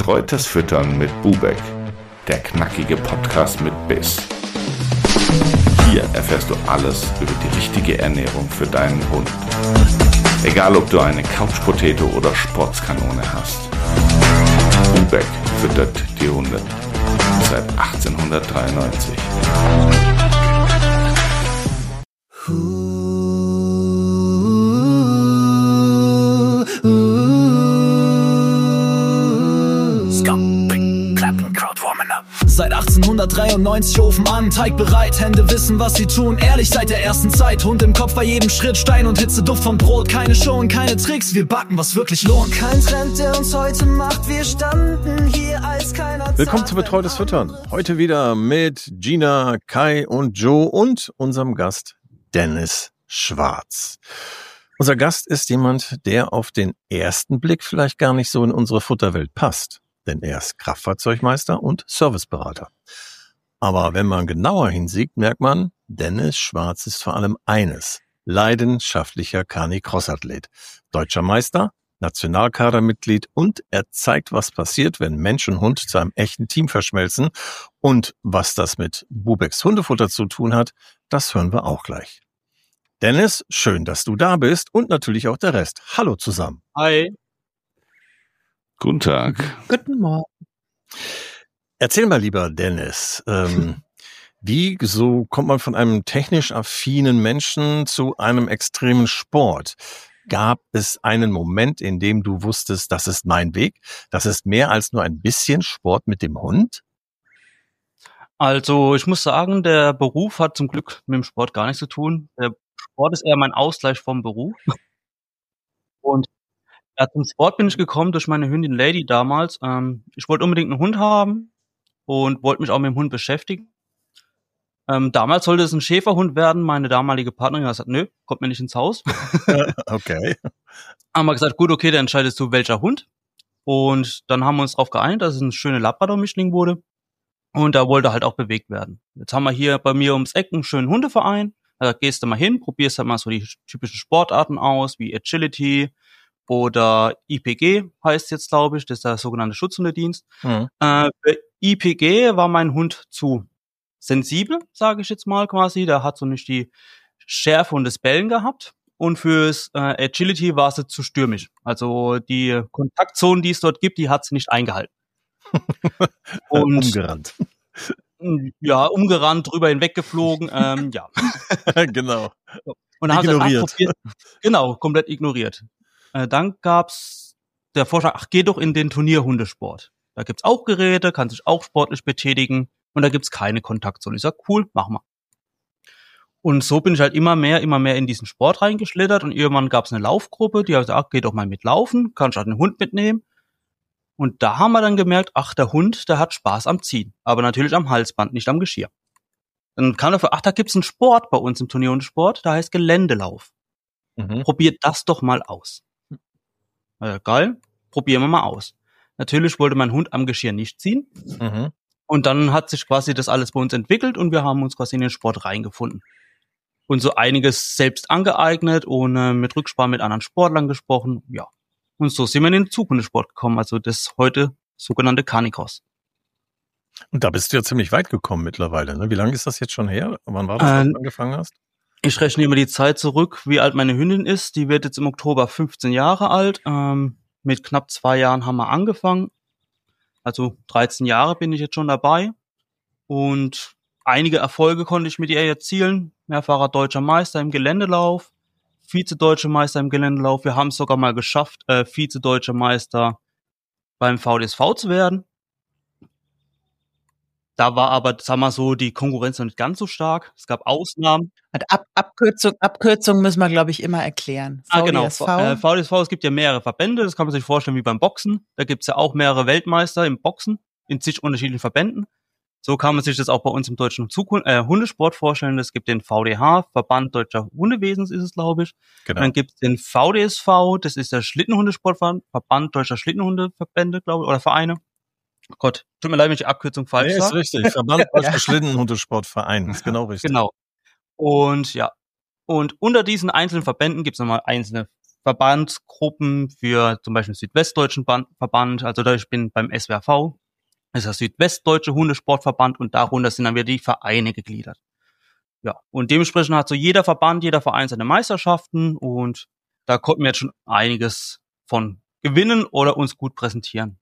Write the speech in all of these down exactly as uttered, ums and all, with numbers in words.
Betreutes Füttern mit Bubeck, der knackige Podcast mit Biss. Hier erfährst du alles über die richtige Ernährung für deinen Hund. Egal, ob du eine Couch-Potato oder Sportskanone hast. Bubeck füttert die Hunde seit achtzehnhundertdreiundneunzig. Seit achtzehnhundertdreiundneunzig Ofen an, Teig bereit, Hände wissen, was sie tun. Ehrlich seit der ersten Zeit, Hund im Kopf bei jedem Schritt, Stein und Hitze, Duft von Brot. Keine Show und keine Tricks, wir backen, was wirklich lohnt. Kein Trend, der uns heute macht, wir standen hier als keiner. Willkommen zu Betreutes Füttern. Heute wieder mit Gina, Kai und Joe und unserem Gast Dennis Schwarz. Unser Gast ist jemand, der auf den ersten Blick vielleicht gar nicht so in unsere Futterwelt passt. Denn er ist Kraftfahrzeugmeister und Serviceberater. Aber wenn man genauer hinsieht, merkt man, Dennis Schwarz ist vor allem eines: leidenschaftlicher Canicross-Athlet, deutscher Meister, Nationalkadermitglied und er zeigt, was passiert, wenn Mensch und Hund zu einem echten Team verschmelzen. Und was das mit Bubecks Hundefutter zu tun hat, das hören wir auch gleich. Dennis, schön, dass du da bist und natürlich auch der Rest. Hallo zusammen. Hi. Guten Tag. Guten Morgen. Erzähl mal lieber, Dennis, ähm, wie so kommt man von einem technisch affinen Menschen zu einem extremen Sport? Gab es einen Moment, in dem du wusstest, das ist mein Weg? Das ist mehr als nur ein bisschen Sport mit dem Hund? Also ich muss sagen, der Beruf hat zum Glück mit dem Sport gar nichts zu tun. Der Sport ist eher mein Ausgleich vom Beruf. Und ja, zum Sport bin ich gekommen durch meine Hündin Lady damals. Ähm, ich wollte unbedingt einen Hund haben und wollte mich auch mit dem Hund beschäftigen. Ähm, damals sollte es ein Schäferhund werden. Meine damalige Partnerin hat gesagt, nö, kommt mir nicht ins Haus. Okay. Haben wir gesagt, gut, okay, dann entscheidest du, welcher Hund. Und dann haben wir uns darauf geeinigt, dass es eine schöne Labrador-Mischling wurde. Und da wollte halt auch bewegt werden. Jetzt haben wir hier bei mir ums Eck einen schönen Hundeverein. Da gehst du mal hin, probierst halt mal so die typischen Sportarten aus, wie Agility oder I P G heißt jetzt, glaube ich, das ist der sogenannte Schutzhundedienst. Mhm. Äh, für I P G war mein Hund zu sensibel, sage ich jetzt mal quasi. Der hat so nicht die Schärfe und das Bellen gehabt. Und fürs äh, Agility war sie zu stürmisch. Also die Kontaktzonen, die es dort gibt, die hat sie nicht eingehalten. Und umgerannt. Ja, umgerannt, drüber hinweggeflogen, ähm, ja. Genau. Und dann ignoriert. Hat probiert, genau, komplett ignoriert. Äh, dann gab's der Vorschlag, ach, geh doch in den Turnierhundesport. Da gibt's auch Geräte, kann sich auch sportlich betätigen und da gibt's keine Kontaktzone. Ich sag, cool, mach mal. Und so bin ich halt immer mehr, immer mehr in diesen Sport reingeschlittert und irgendwann gab's eine Laufgruppe, die hat gesagt, ach, geh doch mal mitlaufen, kannst halt einen Hund mitnehmen. Und da haben wir dann gemerkt, ach, der Hund, der hat Spaß am Ziehen. Aber natürlich am Halsband, nicht am Geschirr. Dann kam dafür, ach, da gibt's einen Sport bei uns im Turnierhundesport, der heißt Geländelauf. Mhm. Probiert das doch mal aus. Ja, geil, probieren wir mal aus. Natürlich wollte mein Hund am Geschirr nicht ziehen. Mhm. Und dann hat sich quasi das alles bei uns entwickelt und wir haben uns quasi in den Sport reingefunden. Und so einiges selbst angeeignet und äh, mit Rücksprache mit anderen Sportlern gesprochen, ja. Und so sind wir in den Zughundesport gekommen, also das heute sogenannte Canicross. Und da bist du ja ziemlich weit gekommen mittlerweile, ne? Wie lange ist das jetzt schon her? Wann war das, als ähm, du angefangen hast? Ich rechne immer die Zeit zurück, wie alt meine Hündin ist. Die wird jetzt im Oktober fünfzehn Jahre alt. Ähm, mit knapp zwei Jahren haben wir angefangen. Also dreizehn Jahre bin ich jetzt schon dabei. Und einige Erfolge konnte ich mit ihr erzielen. Mehrfacher deutscher Meister im Geländelauf. Vize-Deutscher Meister im Geländelauf. Wir haben es sogar mal geschafft, äh, Vize-Deutscher Meister beim V D S V zu werden. Da war aber, sagen wir so, die Konkurrenz noch nicht ganz so stark. Es gab Ausnahmen. Ab, Abkürzung, Abkürzung müssen wir, glaube ich, immer erklären. Ah, genau. Äh, V D S V, es gibt ja mehrere Verbände. Das kann man sich vorstellen wie beim Boxen. Da gibt's ja auch mehrere Weltmeister im Boxen in zig unterschiedlichen Verbänden. So kann man sich das auch bei uns im deutschen Zukunft, äh, Hundesport vorstellen. Es gibt den V D H, Verband Deutscher Hundewesens ist es, glaube ich. Genau. Dann gibt es den V D S V, das ist der Schlittenhundesportverband, Verband Deutscher Schlittenhundeverbände, glaube ich, oder Vereine. Oh Gott, tut mir leid, wenn ich die Abkürzung falsch sage. Nee, ist richtig. Verband Deutscher Schlittenhundesportverein, ist genau richtig. Genau. Und ja, und unter diesen einzelnen Verbänden gibt es nochmal einzelne Verbandsgruppen für zum Beispiel den Südwestdeutschen Ban- Verband, also da ich bin beim S W R V, das ist der Südwestdeutsche Hundesportverband und darunter sind dann wieder die Vereine gegliedert. Ja, und dementsprechend hat so jeder Verband, jeder Verein seine Meisterschaften und da konnten wir jetzt schon einiges von gewinnen oder uns gut präsentieren.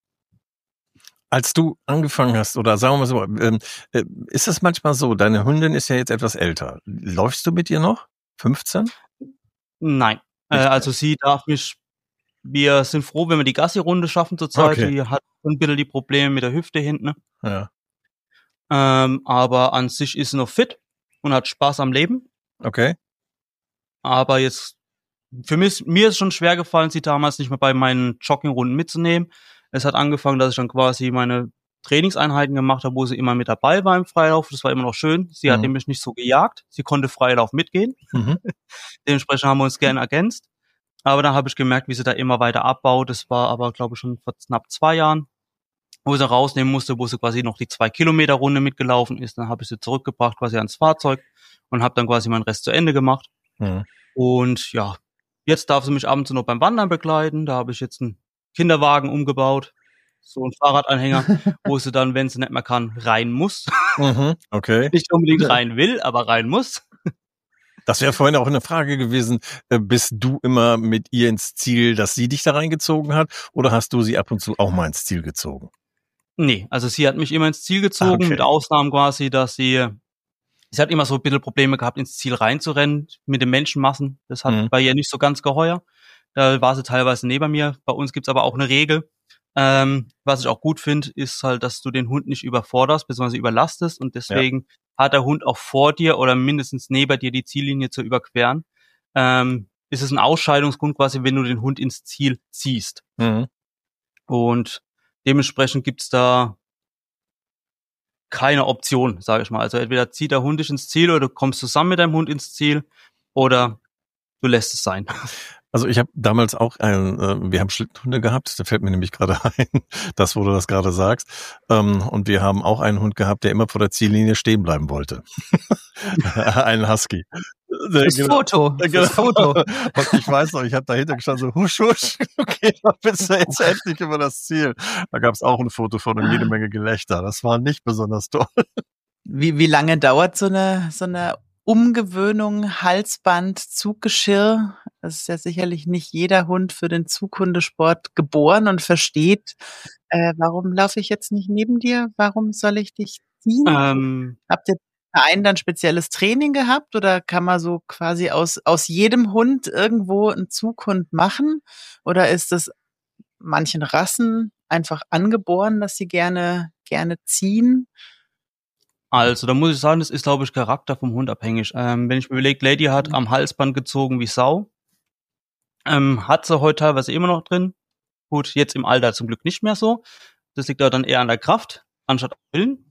Als du angefangen hast, oder sagen wir mal so, ähm, äh, ist es manchmal so, deine Hündin ist ja jetzt etwas älter. Läufst du mit ihr noch? fünfzehn? Nein, äh, Nicht also sie darf mich, wir sind froh, wenn wir die Gassi-Runde schaffen zurzeit. Okay. Die hat ein bisschen die Probleme mit der Hüfte hinten. Ja, Ähm, aber an sich ist sie noch fit und hat Spaß am Leben. okay. Aber jetzt, für mich, mir ist schon schwer gefallen, sie damals nicht mehr bei meinen Joggingrunden mitzunehmen. Es hat angefangen, dass ich dann quasi meine Trainingseinheiten gemacht habe, wo sie immer mit dabei war im Freilauf. Das war immer noch schön. Sie hat Mhm. nämlich nicht so gejagt. Sie konnte Freilauf mitgehen. Mhm. Dementsprechend haben wir uns gerne ergänzt. Aber dann habe ich gemerkt, wie sie da immer weiter abbaut. Das war aber, glaube ich, schon vor knapp zwei Jahren, wo sie rausnehmen musste, wo sie quasi noch die zwei Kilometer Runde mitgelaufen ist. Dann habe ich sie zurückgebracht quasi ans Fahrzeug und habe dann quasi meinen Rest zu Ende gemacht. Mhm. Und ja, jetzt darf sie mich ab und zu noch beim Wandern begleiten. Da habe ich jetzt einen Kinderwagen umgebaut, so einen Fahrradanhänger, wo sie dann, wenn sie nicht mehr kann, rein muss. Mhm. Okay. Nicht unbedingt rein will, aber rein muss. Das wäre vorhin auch eine Frage gewesen. Äh, Bist du immer mit ihr ins Ziel, dass sie dich da reingezogen hat? Oder hast du sie ab und zu auch mal ins Ziel gezogen? Nee, also sie hat mich immer ins Ziel gezogen, Okay. mit Ausnahmen quasi, dass sie, sie hat immer so ein bisschen Probleme gehabt, ins Ziel reinzurennen mit den Menschenmassen. Das hat Mhm. bei ihr nicht so ganz geheuer. Da war sie teilweise neben mir. Bei uns gibt's aber auch eine Regel. Ähm, was ich auch gut finde, ist halt, dass du den Hund nicht überforderst, beziehungsweise überlastest und deswegen hat der Hund auch vor dir oder mindestens neben dir die Ziellinie zu überqueren. Ähm, ist es ein Ausscheidungsgrund quasi, wenn du den Hund ins Ziel ziehst. Mhm. Und dementsprechend gibt's da keine Option, sage ich mal. Also entweder zieht der Hund dich ins Ziel oder du kommst zusammen mit deinem Hund ins Ziel oder du lässt es sein. Also ich habe damals auch ein, äh, wir haben Schlittenhunde gehabt, da fällt mir nämlich gerade ein, das, wo du das gerade sagst. Ähm, und wir haben auch einen Hund gehabt, der immer vor der Ziellinie stehen bleiben wollte. Einen Husky. Das Foto. Das Foto. Und ich weiß noch, ich habe dahinter gestanden, so husch, husch, okay, da bist du jetzt endlich über das Ziel. Da gab es auch ein Foto von und jede Menge Gelächter. Das war nicht besonders toll. Wie, wie lange dauert so eine, so eine Umgewöhnung, Halsband, Zuggeschirr? Das ist ja sicherlich nicht jeder Hund für den Zughundesport geboren und versteht, äh, warum laufe ich jetzt nicht neben dir? Warum soll ich dich ziehen? Ähm, Habt ihr im Verein dann spezielles Training gehabt oder kann man so quasi aus, aus jedem Hund irgendwo einen Zughund machen? Oder ist es manchen Rassen einfach angeboren, dass sie gerne, gerne ziehen? Also, da muss ich sagen, das ist, glaube ich, Charakter vom Hund abhängig. Ähm, wenn ich mir überlege, Lady hat am Halsband gezogen wie Sau. Ähm, hat sie heute teilweise immer noch drin. Gut, jetzt im Alter zum Glück nicht mehr so. Das liegt aber dann eher an der Kraft, anstatt am Willen.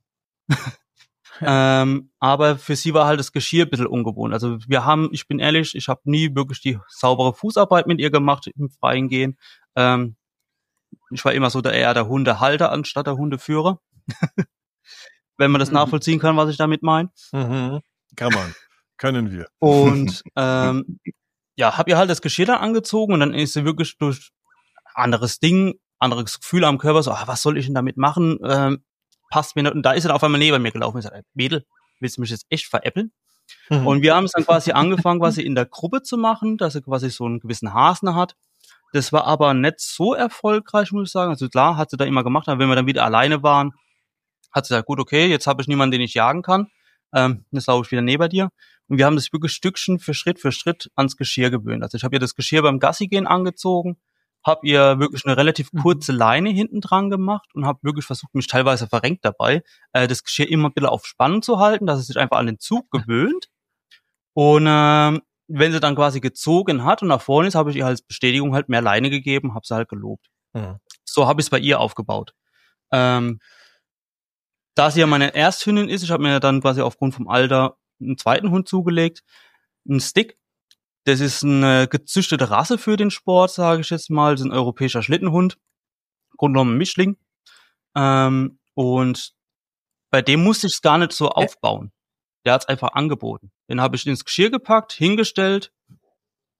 ähm, aber für sie war halt das Geschirr ein bisschen ungewohnt. Also wir haben, ich bin ehrlich, ich habe nie wirklich die saubere Fußarbeit mit ihr gemacht im Freien gehen. Ähm, ich war immer so der, eher der Hundehalter anstatt der Hundeführer. Wenn man das nachvollziehen kann, was ich damit meine. Mhm. Kann man. Können wir. Und ähm, ja, hab ihr halt das Geschirr dann angezogen und dann ist sie wirklich durch anderes Ding, anderes Gefühl am Körper, so, ah, was soll ich denn damit machen? Ähm, passt mir nicht. Und da ist sie dann auf einmal neben mir gelaufen und gesagt, Mädel, willst du mich jetzt echt veräppeln? Mhm. Und wir haben es dann quasi angefangen, quasi in der Gruppe zu machen, dass sie quasi so einen gewissen Hasen hat. Das war aber nicht so erfolgreich, muss ich sagen. Also klar, hat sie da immer gemacht, aber wenn wir dann wieder alleine waren, hat sie gesagt, gut, okay, jetzt habe ich niemanden, den ich jagen kann. Ähm, jetzt laufe ich wieder neben dir. Und wir haben das wirklich Stückchen für Schritt für Schritt ans Geschirr gewöhnt. Also ich habe ihr das Geschirr beim Gassigehen angezogen, habe ihr wirklich eine relativ kurze Leine hinten dran gemacht und habe wirklich versucht, mich teilweise verrenkt dabei, äh, das Geschirr immer ein bisschen auf Spannung zu halten, dass es sich einfach an den Zug gewöhnt. Und ähm, wenn sie dann quasi gezogen hat und nach vorne ist, habe ich ihr als Bestätigung halt mehr Leine gegeben, habe sie halt gelobt. Mhm. So habe ich es bei ihr aufgebaut. Ähm, Da sie ja meine Ersthündin ist, ich habe mir dann quasi aufgrund vom Alter einen zweiten Hund zugelegt, einen Stick. Das ist eine gezüchtete Rasse für den Sport, sage ich jetzt mal. Das ist ein europäischer Schlittenhund, grundsätzlich ein Mischling. Ähm, und bei dem musste ich es gar nicht so aufbauen. Der hat es einfach angeboten. Den habe ich ins Geschirr gepackt, hingestellt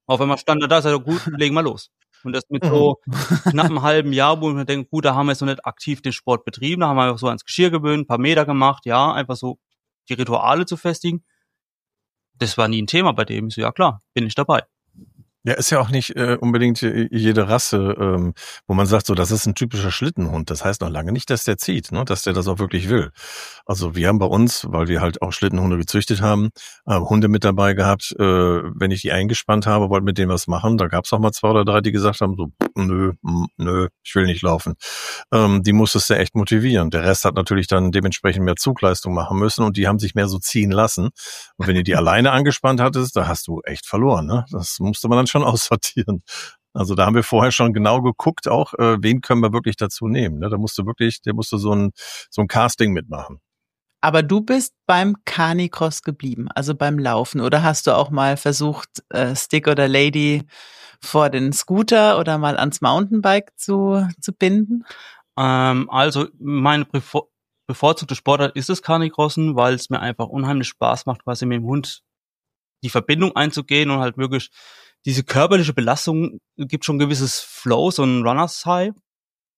Auf einmal stand er da, sagt er, gut, legen wir los. Und das mit so knapp einem halben Jahr, wo man denkt, gut, da haben wir jetzt noch nicht aktiv den Sport betrieben, da haben wir einfach so ans Geschirr gewöhnt, ein paar Meter gemacht, ja, einfach so die Rituale zu festigen. Das war nie ein Thema bei dem. Ich so, ja klar, bin ich dabei. Ja, ist ja auch nicht äh, unbedingt jede Rasse, ähm, wo man sagt, so, das ist ein typischer Schlittenhund. Das heißt noch lange nicht, dass der zieht, ne? Dass der das auch wirklich will. Also wir haben bei uns, weil wir halt auch Schlittenhunde gezüchtet haben, äh, Hunde mit dabei gehabt. Äh, wenn ich die eingespannt habe, wollte mit denen was machen, da gab es auch mal zwei oder drei, die gesagt haben, so, nö, m, nö, ich will nicht laufen. Ähm, die musstest du echt motivieren. Der Rest hat natürlich dann dementsprechend mehr Zugleistung machen müssen und die haben sich mehr so ziehen lassen. Und wenn du die alleine angespannt hattest, da hast du echt verloren, ne? Das musste man dann schon aussortieren. Also da haben wir vorher schon genau geguckt, auch äh, wen können wir wirklich dazu nehmen. Ne? Da musst du wirklich, der musste so ein so ein Casting mitmachen. Aber du bist beim Canicross geblieben, also beim Laufen. Oder hast du auch mal versucht, äh, Stick oder Lady vor den Scooter oder mal ans Mountainbike zu zu binden? Ähm, also meine bevor, bevorzugte Sportart ist das Canicrossen, weil es mir einfach unheimlich Spaß macht, quasi mit dem Hund die Verbindung einzugehen und halt wirklich diese körperliche Belastung gibt schon ein gewisses Flow, so ein Runners High. Mhm.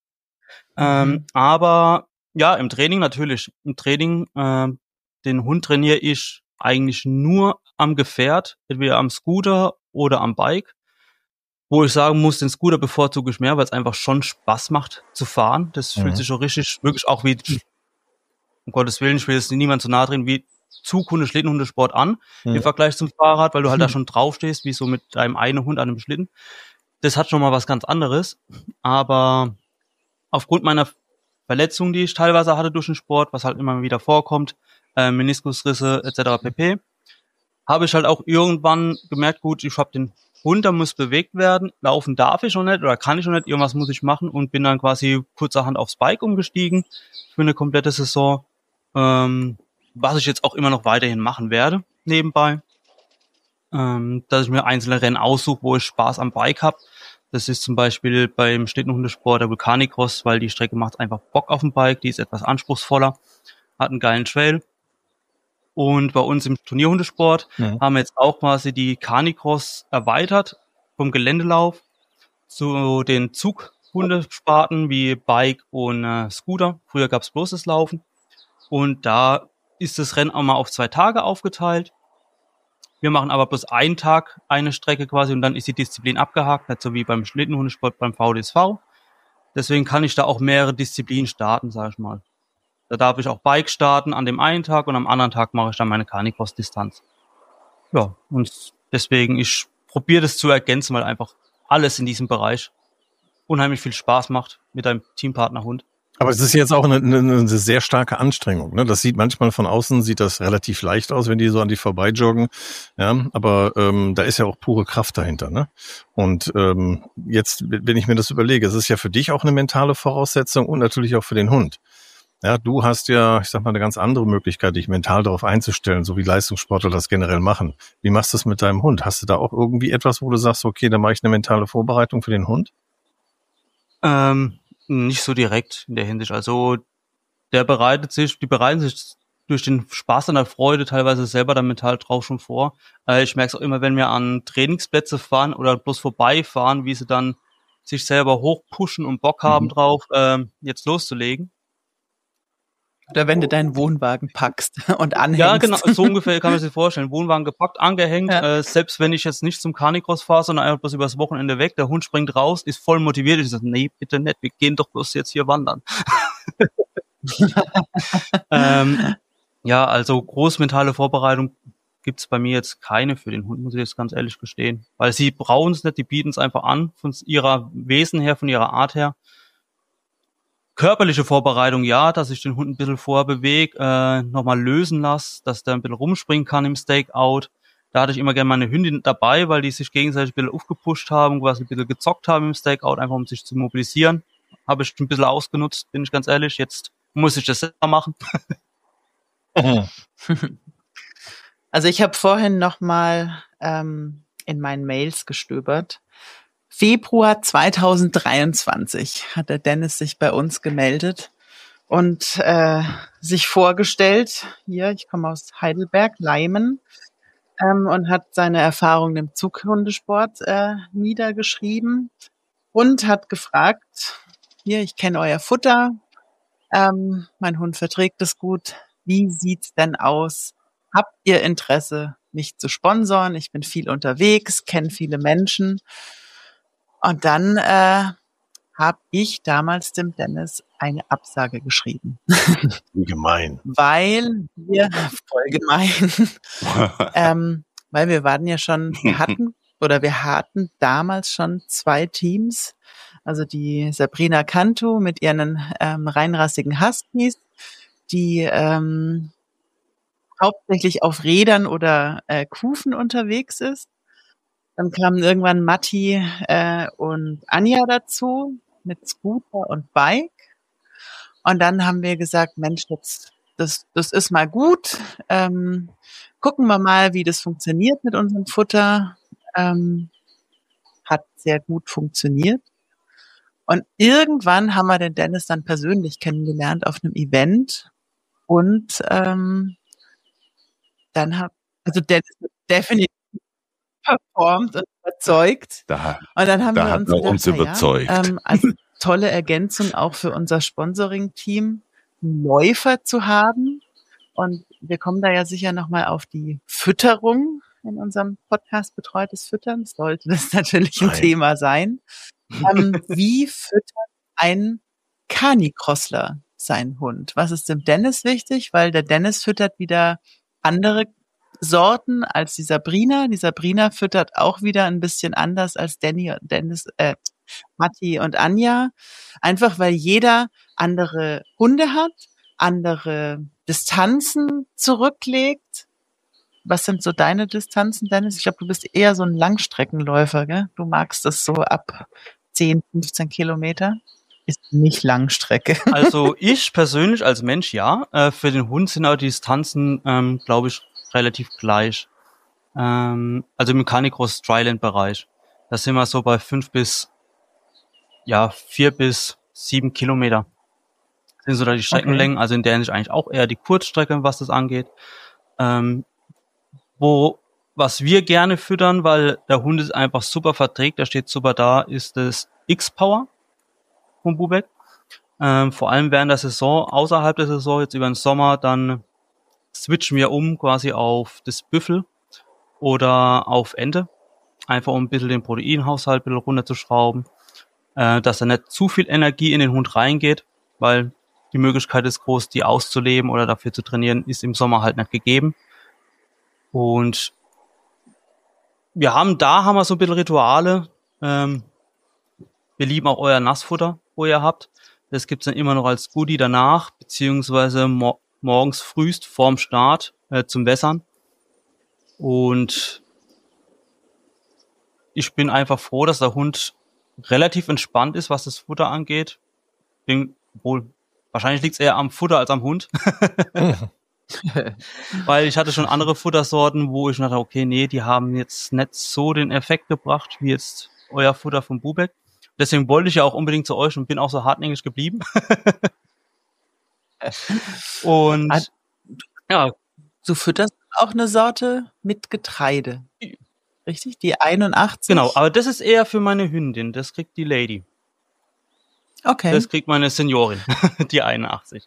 Ähm, aber ja, im Training natürlich. Im Training, äh, den Hund trainiere ich eigentlich nur am Gefährt, entweder am Scooter oder am Bike. Wo ich sagen muss, den Scooter bevorzuge ich mehr, weil es einfach schon Spaß macht zu fahren. Das mhm. fühlt sich schon richtig, wirklich auch wie, um Gottes Willen, ich will jetzt niemand zu nahe drehen, wie Zughunde, Schlittenhundesport an, mhm. im Vergleich zum Fahrrad, weil du halt mhm. da schon draufstehst, wie so mit deinem einen Hund an einem Schlitten. Das hat schon mal was ganz anderes. Aber aufgrund meiner Verletzungen, die ich teilweise hatte durch den Sport, was halt immer wieder vorkommt, äh, Meniskusrisse et cetera pp., habe ich halt auch irgendwann gemerkt, gut, ich habe den Hund, der muss bewegt werden, laufen darf ich schon nicht oder kann ich schon nicht, irgendwas muss ich machen und bin dann quasi kurzerhand aufs Bike umgestiegen für eine komplette Saison. Ähm, was ich jetzt auch immer noch weiterhin machen werde, nebenbei, ähm, dass ich mir einzelne Rennen aussuche, wo ich Spaß am Bike habe. Das ist zum Beispiel beim Schlittenhundesport der Canicross, weil die Strecke macht einfach Bock auf dem Bike, die ist etwas anspruchsvoller, hat einen geilen Trail. Und bei uns im Turnierhundesport ja. haben wir jetzt auch quasi die Canicross erweitert vom Geländelauf zu den Zughundesparten wie Bike und äh, Scooter. Früher gab es bloß das Laufen. Und da ist das Rennen auch mal auf zwei Tage aufgeteilt. Wir machen aber bloß einen Tag eine Strecke quasi und dann ist die Disziplin abgehakt, nicht so wie beim Schlittenhundesport beim V D S V. Deswegen kann ich da auch mehrere Disziplinen starten, sag ich mal. Da darf ich auch Bike starten an dem einen Tag und am anderen Tag mache ich dann meine Canicross-Distanz. Ja, und deswegen, ich probiere das zu ergänzen, weil einfach alles in diesem Bereich unheimlich viel Spaß macht mit einem Teampartnerhund. Aber es ist jetzt auch eine, eine, eine sehr starke Anstrengung, ne? Das sieht manchmal von außen, sieht das relativ leicht aus, wenn die so an die vorbei joggen. Ja, aber ähm, da ist ja auch pure Kraft dahinter, ne? Und ähm, jetzt, wenn ich mir das überlege, es ist ja für dich auch eine mentale Voraussetzung und natürlich auch für den Hund. Ja, du hast ja, ich sag mal, eine ganz andere Möglichkeit, dich mental darauf einzustellen, so wie Leistungssportler das generell machen. Wie machst du es mit deinem Hund? Hast du da auch irgendwie etwas, wo du sagst, okay, dann mache ich eine mentale Vorbereitung für den Hund? Ähm, nicht so direkt in der Hinsicht. Also der bereitet sich, die bereiten sich durch den Spaß und der Freude teilweise selber da mental drauf schon vor. Äh, ich merke es auch immer, wenn wir an Trainingsplätze fahren oder bloß vorbeifahren, wie sie dann sich selber hochpushen und Bock haben mhm. drauf, äh, jetzt loszulegen. Oder wenn du deinen Wohnwagen packst und anhängst. Ja, genau, so ungefähr kann man sich vorstellen. Wohnwagen gepackt, angehängt. Ja. Äh, selbst wenn ich jetzt nicht zum Canicross fahre, sondern einfach bloß übers Wochenende weg, der Hund springt raus, ist voll motiviert. Ich sage, nee, bitte nicht, wir gehen doch bloß jetzt hier wandern. ähm, ja, also groß mentale Vorbereitung gibt's bei mir jetzt keine für den Hund, muss ich jetzt ganz ehrlich gestehen. Weil sie brauchen es nicht, die bieten es einfach an, von ihrer Wesen her, von ihrer Art her. Körperliche Vorbereitung, ja, dass ich den Hund ein bisschen vorher bewege, äh, nochmal lösen lasse, dass der ein bisschen rumspringen kann im Stakeout. Da hatte ich immer gerne meine Hündin dabei, weil die sich gegenseitig ein bisschen aufgepusht haben, quasi ein bisschen gezockt haben im Stakeout, einfach um sich zu mobilisieren. Habe ich ein bisschen ausgenutzt, bin ich ganz ehrlich. Jetzt muss ich das selber machen. Also ich habe vorhin nochmal ähm, in meinen Mails gestöbert. Februar zweitausenddreiundzwanzig hat der Dennis sich bei uns gemeldet und äh, sich vorgestellt. Hier, ich komme aus Heidelberg, Leimen. ähm, und hat seine Erfahrungen im Zughundesport äh, niedergeschrieben und hat gefragt, hier, ich kenne euer Futter, ähm, mein Hund verträgt es gut, wie sieht's denn aus? Habt ihr Interesse, mich zu sponsoren? Ich bin viel unterwegs, kenne viele Menschen. Und dann äh, habe ich damals dem Dennis eine Absage geschrieben. Gemein. Weil wir, voll gemein, ähm, weil wir waren ja schon, wir hatten oder wir hatten damals schon zwei Teams, also die Sabrina Cantu mit ihren ähm, reinrassigen Huskies, die ähm, hauptsächlich auf Rädern oder äh, Kufen unterwegs ist. Dann kamen irgendwann Matti äh, und Anja dazu mit Scooter und Bike. Und dann haben wir gesagt, Mensch, jetzt, das, das ist mal gut. Ähm, gucken wir mal, wie das funktioniert mit unserem Futter. Ähm, hat sehr gut funktioniert. Und irgendwann haben wir den Dennis dann persönlich kennengelernt auf einem Event. Und ähm, dann hat, also Dennis hat definitiv performt und überzeugt. Da, und dann haben da wir hat uns, er gedacht, uns na ja, überzeugt. ähm, als tolle Ergänzung auch für unser Sponsoring-Team einen Läufer zu haben. Und wir kommen da ja sicher nochmal auf die Fütterung in unserem Podcast Betreutes Füttern. Sollte das natürlich ein Nein. Thema sein. Ähm, wie füttert ein Canicrossler seinen Hund? Was ist dem Dennis wichtig? Weil der Dennis füttert wieder andere Sorten als die Sabrina. Die Sabrina füttert auch wieder ein bisschen anders als Danny, Dennis, äh, Matti und Anja. Einfach weil jeder andere Hunde hat, andere Distanzen zurücklegt. Was sind so deine Distanzen, Dennis? Ich glaube, du bist eher so ein Langstreckenläufer, gell? Du magst das so ab zehn, fünfzehn Kilometer. Ist nicht Langstrecke. Also ich persönlich als Mensch, ja. Äh, für den Hund sind auch die Distanzen, ähm, glaube ich, relativ gleich. Ähm, also im Canicross Dryland-Bereich. Da sind wir so bei fünf bis, ja, vier bis sieben Kilometer. Sind so da die Streckenlängen, okay. Also in der Hinsicht eigentlich auch eher die Kurzstrecke, was das angeht. Ähm, wo, was wir gerne füttern, weil der Hund es einfach super verträgt, der steht super da, ist das X-Power von Bubeck. Ähm, vor allem während der Saison, außerhalb der Saison, jetzt über den Sommer, dann switchen wir um quasi auf das Büffel oder auf Ente. Einfach um ein bisschen den Proteinhaushalt ein bisschen runterzuschrauben, äh, dass da nicht zu viel Energie in den Hund reingeht, weil die Möglichkeit ist groß, die auszuleben oder dafür zu trainieren, ist im Sommer halt nicht gegeben. Und wir haben, da haben wir so ein bisschen Rituale. Ähm, wir lieben auch euer Nassfutter, wo ihr habt. Das gibt's dann immer noch als Goodie danach, beziehungsweise mo- morgens frühst vorm Start äh, zum Wässern. Und ich bin einfach froh, dass der Hund relativ entspannt ist, was das Futter angeht. Bin wohl, wahrscheinlich liegt's eher am Futter als am Hund. Weil ich hatte schon andere Futtersorten, wo ich dachte, okay, nee, die haben jetzt nicht so den Effekt gebracht, wie jetzt euer Futter von Bubeck. Deswegen wollte ich ja auch unbedingt zu euch und bin auch so hartnäckig geblieben. Und ja. Du fütterst auch eine Sorte mit Getreide. Richtig? Die einundachtzig? Genau, aber das ist eher für meine Hündin. Das kriegt die Lady. Okay. Das kriegt meine Seniorin, die einundachtzig.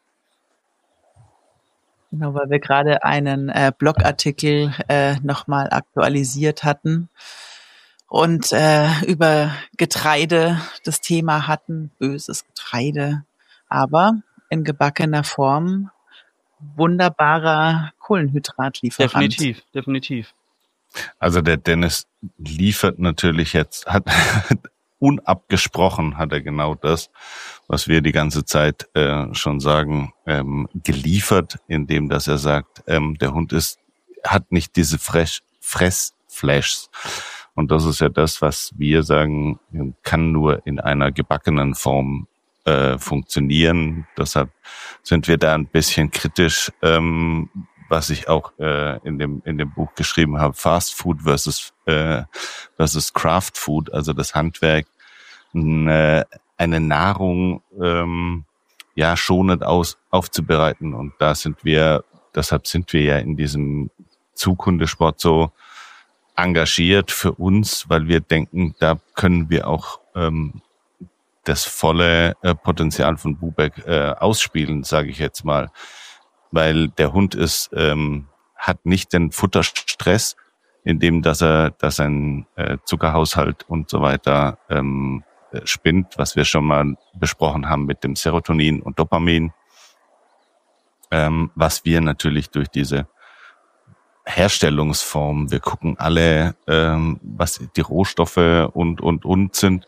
Genau, weil wir gerade einen äh, Blogartikel äh, nochmal aktualisiert hatten und äh, über Getreide das Thema hatten, böses Getreide, aber in gebackener Form wunderbarer Kohlenhydratlieferant. Definitiv, definitiv. Also der Dennis liefert natürlich jetzt, hat unabgesprochen hat er genau das, was wir die ganze Zeit äh, schon sagen, ähm, geliefert, indem dass er sagt, ähm, der Hund ist, hat nicht diese Fresh, Fressflashs. Und das ist ja das, was wir sagen, kann nur in einer gebackenen Form äh, funktionieren. Deshalb sind wir da ein bisschen kritisch, ähm, was ich auch äh, in dem in dem Buch geschrieben habe, Fast Food versus äh, versus Craft Food, also das Handwerk, eine, eine Nahrung ähm, ja schonend aus aufzubereiten. Und da sind wir, deshalb sind wir ja in diesem Zughundesport so engagiert für uns, weil wir denken, da können wir auch ähm, das volle äh, Potenzial von Bubeck äh, ausspielen, sage ich jetzt mal. Weil der Hund ist, ähm, hat nicht den Futterstress, indem dass er, dass sein äh, Zuckerhaushalt und so weiter ähm, spinnt, was wir schon mal besprochen haben mit dem Serotonin und Dopamin, ähm, was wir natürlich durch diese Herstellungsform, wir gucken alle, ähm, was die Rohstoffe und und und sind,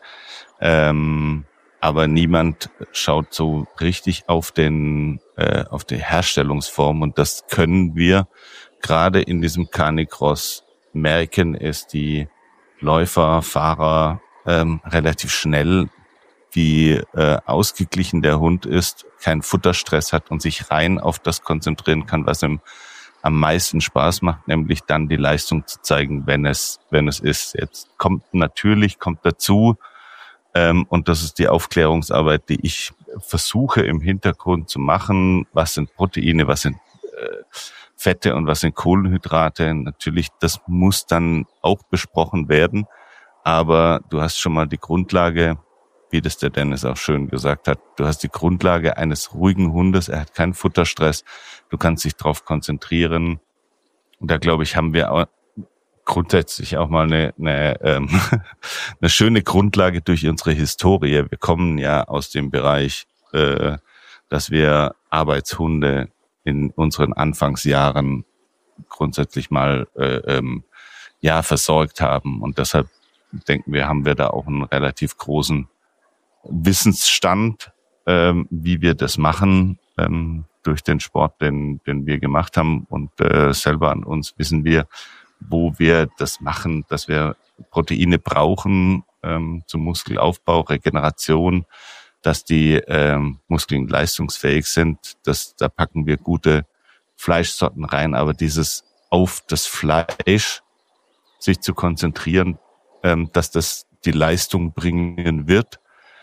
ähm, aber niemand schaut so richtig auf den äh, auf die Herstellungsform, und das können wir gerade in diesem Canicross merken, ist die Läufer, Fahrer ähm, relativ schnell, wie äh, ausgeglichen der Hund ist, keinen Futterstress hat und sich rein auf das konzentrieren kann, was ihm am meisten Spaß macht, nämlich dann die Leistung zu zeigen, wenn es wenn es ist. Jetzt kommt natürlich kommt dazu, ähm, und das ist die Aufklärungsarbeit, die ich versuche im Hintergrund zu machen. Was sind Proteine, was sind äh, Fette und was sind Kohlenhydrate? Natürlich, das muss dann auch besprochen werden. Aber du hast schon mal die Grundlage, wie das der Dennis auch schön gesagt hat, du hast die Grundlage eines ruhigen Hundes, er hat keinen Futterstress, du kannst dich darauf konzentrieren. Und da, glaube ich, haben wir auch grundsätzlich auch mal eine, eine, ähm, eine schöne Grundlage durch unsere Historie. Wir kommen ja aus dem Bereich, äh, dass wir Arbeitshunde in unseren Anfangsjahren grundsätzlich mal äh, ähm, ja versorgt haben. Und deshalb denken wir, haben wir da auch einen relativ großen Wissensstand, ähm, wie wir das machen, ähm, durch den Sport, den, den wir gemacht haben. Und äh, selber an uns wissen wir, wo wir das machen, dass wir Proteine brauchen ähm, zum Muskelaufbau, Regeneration, dass die ähm, Muskeln leistungsfähig sind. Das, da packen wir gute Fleischsorten rein. Aber dieses auf das Fleisch sich zu konzentrieren, ähm, dass das die Leistung bringen wird,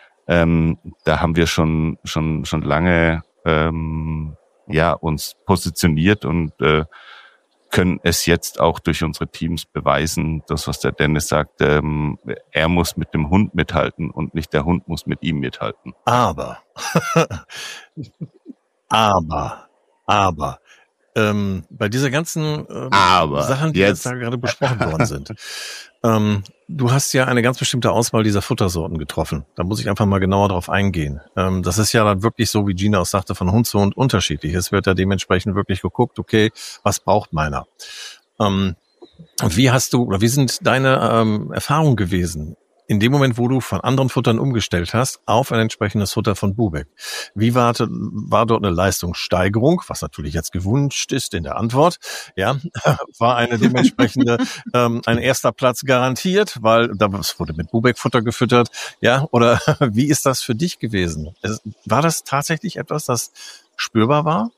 ähm, da haben wir schon schon schon lange ähm, ja uns positioniert und äh, können es jetzt auch durch unsere Teams beweisen, das, was der Dennis sagt, ähm, er muss mit dem Hund mithalten und nicht der Hund muss mit ihm mithalten. Aber, aber, aber, ähm, bei dieser ganzen ähm, aber Sachen, die jetzt jetzt da gerade besprochen worden sind, ähm, du hast ja eine ganz bestimmte Auswahl dieser Futtersorten getroffen. Da muss ich einfach mal genauer drauf eingehen. Ähm, das ist ja dann wirklich so, wie Gina auch sagte, von Hund zu Hund unterschiedlich. Es wird ja dementsprechend wirklich geguckt, okay, was braucht meiner? Ähm, wie hast du, oder wie sind deine ähm, Erfahrungen gewesen in dem Moment, wo du von anderen Futtern umgestellt hast, auf ein entsprechendes Futter von Bubeck? Wie war, war dort eine Leistungssteigerung, was natürlich jetzt gewünscht ist in der Antwort? Ja, war eine dementsprechende, ähm, ein erster Platz garantiert, weil da wurde mit Bubeck-Futter gefüttert. Ja, oder wie ist das für dich gewesen? War das tatsächlich etwas, das spürbar war?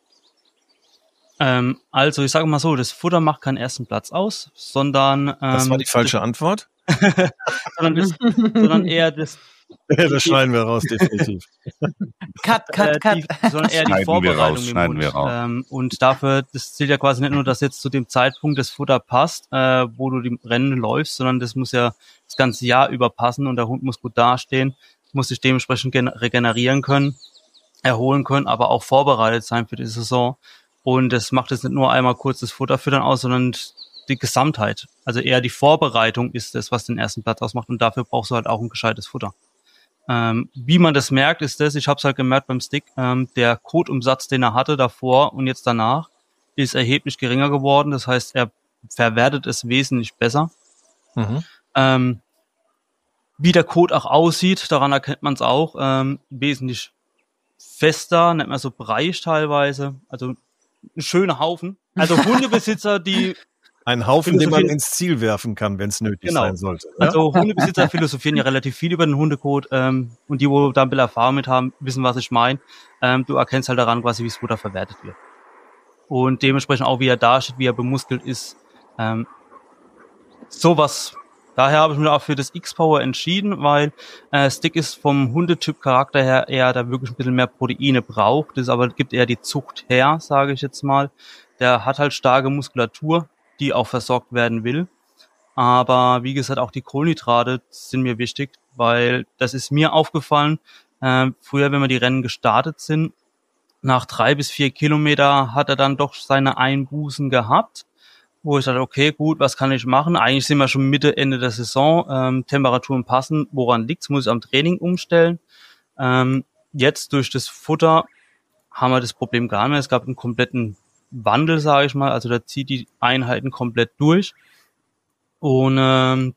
Ähm, also ich sage mal so, das Futter macht keinen ersten Platz aus, sondern ähm, das war die falsche das, Antwort. sondern, das, sondern eher das. Das schneiden wir raus, definitiv. Cut, cut, cut. Die, sondern eher die Vorbereitung raus, im Mund. Ähm, und dafür, das zählt ja quasi nicht nur, dass jetzt zu dem Zeitpunkt das Futter passt, äh, wo du die Rennen läufst, sondern das muss ja das ganze Jahr über passen und der Hund muss gut dastehen, muss sich dementsprechend regenerieren können, erholen können, aber auch vorbereitet sein für die Saison. Und das macht jetzt nicht nur einmal kurz das Futter füttern aus, sondern die Gesamtheit. Also eher die Vorbereitung ist das, was den ersten Platz ausmacht. Und dafür brauchst du halt auch ein gescheites Futter. Ähm, wie man das merkt, ist das, ich habe es halt gemerkt beim Stick, ähm, der Kotumsatz, den er hatte davor und jetzt danach, ist erheblich geringer geworden. Das heißt, er verwertet es wesentlich besser. Mhm. Ähm, wie der Kot auch aussieht, daran erkennt man es auch, ähm, wesentlich fester, nicht mehr so breiig teilweise. Also ein schöner Haufen. Also Hundebesitzer, die ein Haufen, den man ins Ziel werfen kann, wenn es nötig genau. sein sollte. Ja? Also Hundebesitzer philosophieren ja relativ viel über den Hundekot ähm, und die, wo da ein bisschen Erfahrung mit haben, wissen, was ich meine. Ähm, du erkennst halt daran quasi, wie das Futter verwertet wird. Und dementsprechend auch, wie er dasteht, wie er bemuskelt ist. Ähm, sowas. Daher habe ich mich auch für das X-Power entschieden, weil äh, Stick ist vom Hundetyp-Charakter her eher, da wirklich ein bisschen mehr Proteine braucht. Das aber gibt eher die Zucht her, sage ich jetzt mal. Der hat halt starke Muskulatur, die auch versorgt werden will. Aber wie gesagt, auch die Kohlenhydrate sind mir wichtig, weil das ist mir aufgefallen. Äh, früher, wenn wir die Rennen gestartet sind, nach drei bis vier Kilometer hat er dann doch seine Einbußen gehabt, wo ich dachte, okay, gut, was kann ich machen? Eigentlich sind wir schon Mitte, Ende der Saison, ähm, Temperaturen passen, woran liegt's? Muss ich am Training umstellen? Ähm, jetzt durch das Futter haben wir das Problem gar nicht mehr. Es gab einen kompletten Wandel, sage ich mal, also da zieht die Einheiten komplett durch. Und ähm,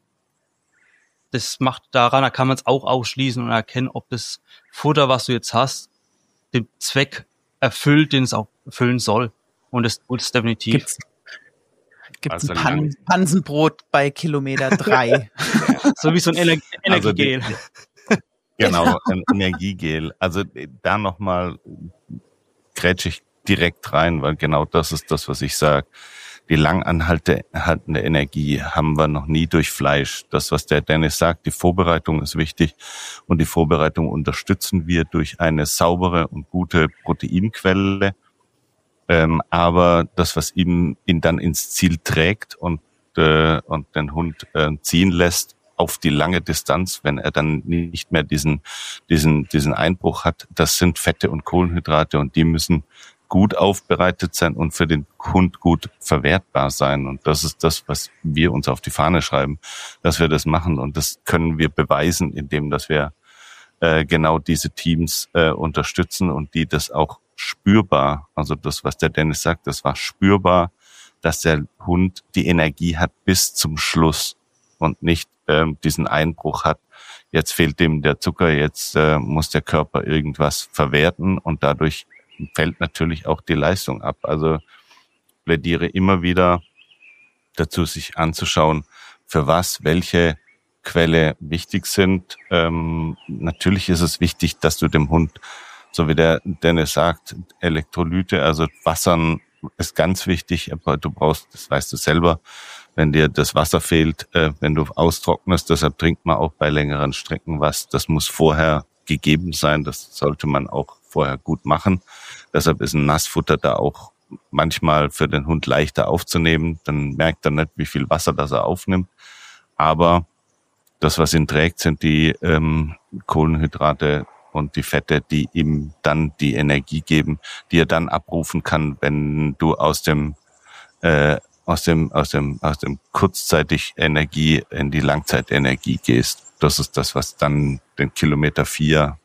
das macht daran, da kann man es auch ausschließen und erkennen, ob das Futter, was du jetzt hast, den Zweck erfüllt, den es auch erfüllen soll. Und das tut es definitiv. Gibt's, gibt's Also ein Pan Pansenbrot bei Kilometer drei? So wie so ein Ener Also die- Energiegel. Genau, ein Energiegel. Also da nochmal grätsche ich direkt rein, weil genau das ist das, was ich sage. Die langanhaltende Energie haben wir noch nie durch Fleisch. Das, was der Dennis sagt, die Vorbereitung ist wichtig und die Vorbereitung unterstützen wir durch eine saubere und gute Proteinquelle. Ähm, aber das, was ihm ihn dann ins Ziel trägt und äh, und den Hund äh, ziehen lässt auf die lange Distanz, wenn er dann nicht mehr diesen diesen diesen Einbruch hat, das sind Fette und Kohlenhydrate und die müssen gut aufbereitet sein und für den Hund gut verwertbar sein. Und das ist das, was wir uns auf die Fahne schreiben, dass wir das machen. Und das können wir beweisen, indem dass wir äh, genau diese Teams äh, unterstützen und die das auch spürbar, also das, was der Dennis sagt, das war spürbar, dass der Hund die Energie hat bis zum Schluss und nicht ähm, diesen Einbruch hat. Jetzt fehlt dem der Zucker, jetzt äh, muss der Körper irgendwas verwerten und dadurch fällt natürlich auch die Leistung ab. Also plädiere immer wieder dazu, sich anzuschauen, für was welche Quelle wichtig sind. Ähm, natürlich ist es wichtig, dass du dem Hund, so wie der Dennis sagt, Elektrolyte, also Wassern ist ganz wichtig, aber du brauchst, das weißt du selber, wenn dir das Wasser fehlt, äh, wenn du austrocknest, deshalb trinkt man auch bei längeren Strecken was. Das muss vorher gegeben sein, das sollte man auch vorher gut machen. Deshalb ist ein Nassfutter da auch manchmal für den Hund leichter aufzunehmen. Dann merkt er nicht, wie viel Wasser das er aufnimmt. Aber das, was ihn trägt, sind die ähm, Kohlenhydrate und die Fette, die ihm dann die Energie geben, die er dann abrufen kann, wenn du aus dem äh, aus dem aus dem aus dem kurzzeitig Energie in die Langzeitenergie gehst. Das ist das, was dann den Kilometer vier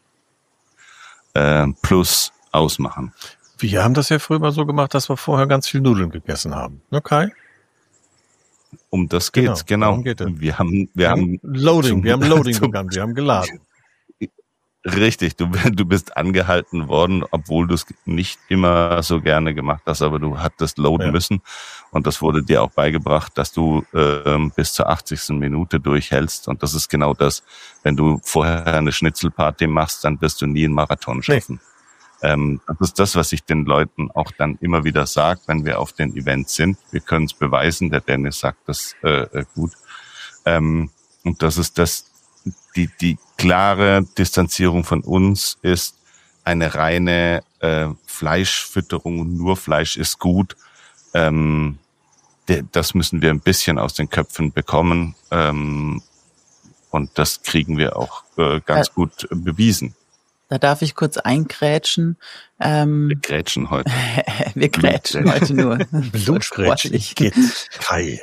äh, plus ausmachen. Wir haben das ja früher mal so gemacht, dass wir vorher ganz viel Nudeln gegessen haben. Ne, Kai? Um das geht's, Genau, genau. darum geht es. Wir haben, wir haben Loading, zum- wir haben Loading zum- begangen, wir haben geladen. Richtig, du, du bist angehalten worden, obwohl du es nicht immer so gerne gemacht hast, aber du hattest loaden Ja. müssen und das wurde dir auch beigebracht, dass du ähm, bis zur achtzigsten Minute durchhältst und das ist genau das, wenn du vorher eine Schnitzelparty machst, dann wirst du nie einen Marathon schaffen. Ähm, das ist das, was ich den Leuten auch dann immer wieder sage, wenn wir auf den Events sind. Wir können es beweisen, der Dennis sagt das äh, gut. Ähm, und das ist das, die, die klare Distanzierung von uns ist eine reine äh, Fleischfütterung, nur Fleisch ist gut. Ähm, de, das müssen wir ein bisschen aus den Köpfen bekommen ähm, und das kriegen wir auch äh, ganz Ä- gut äh, bewiesen. Da darf ich kurz eingrätschen. Ähm, Wir grätschen heute. wir grätschen heute nur. Blutgrätschen Sportlich. geht. Kai.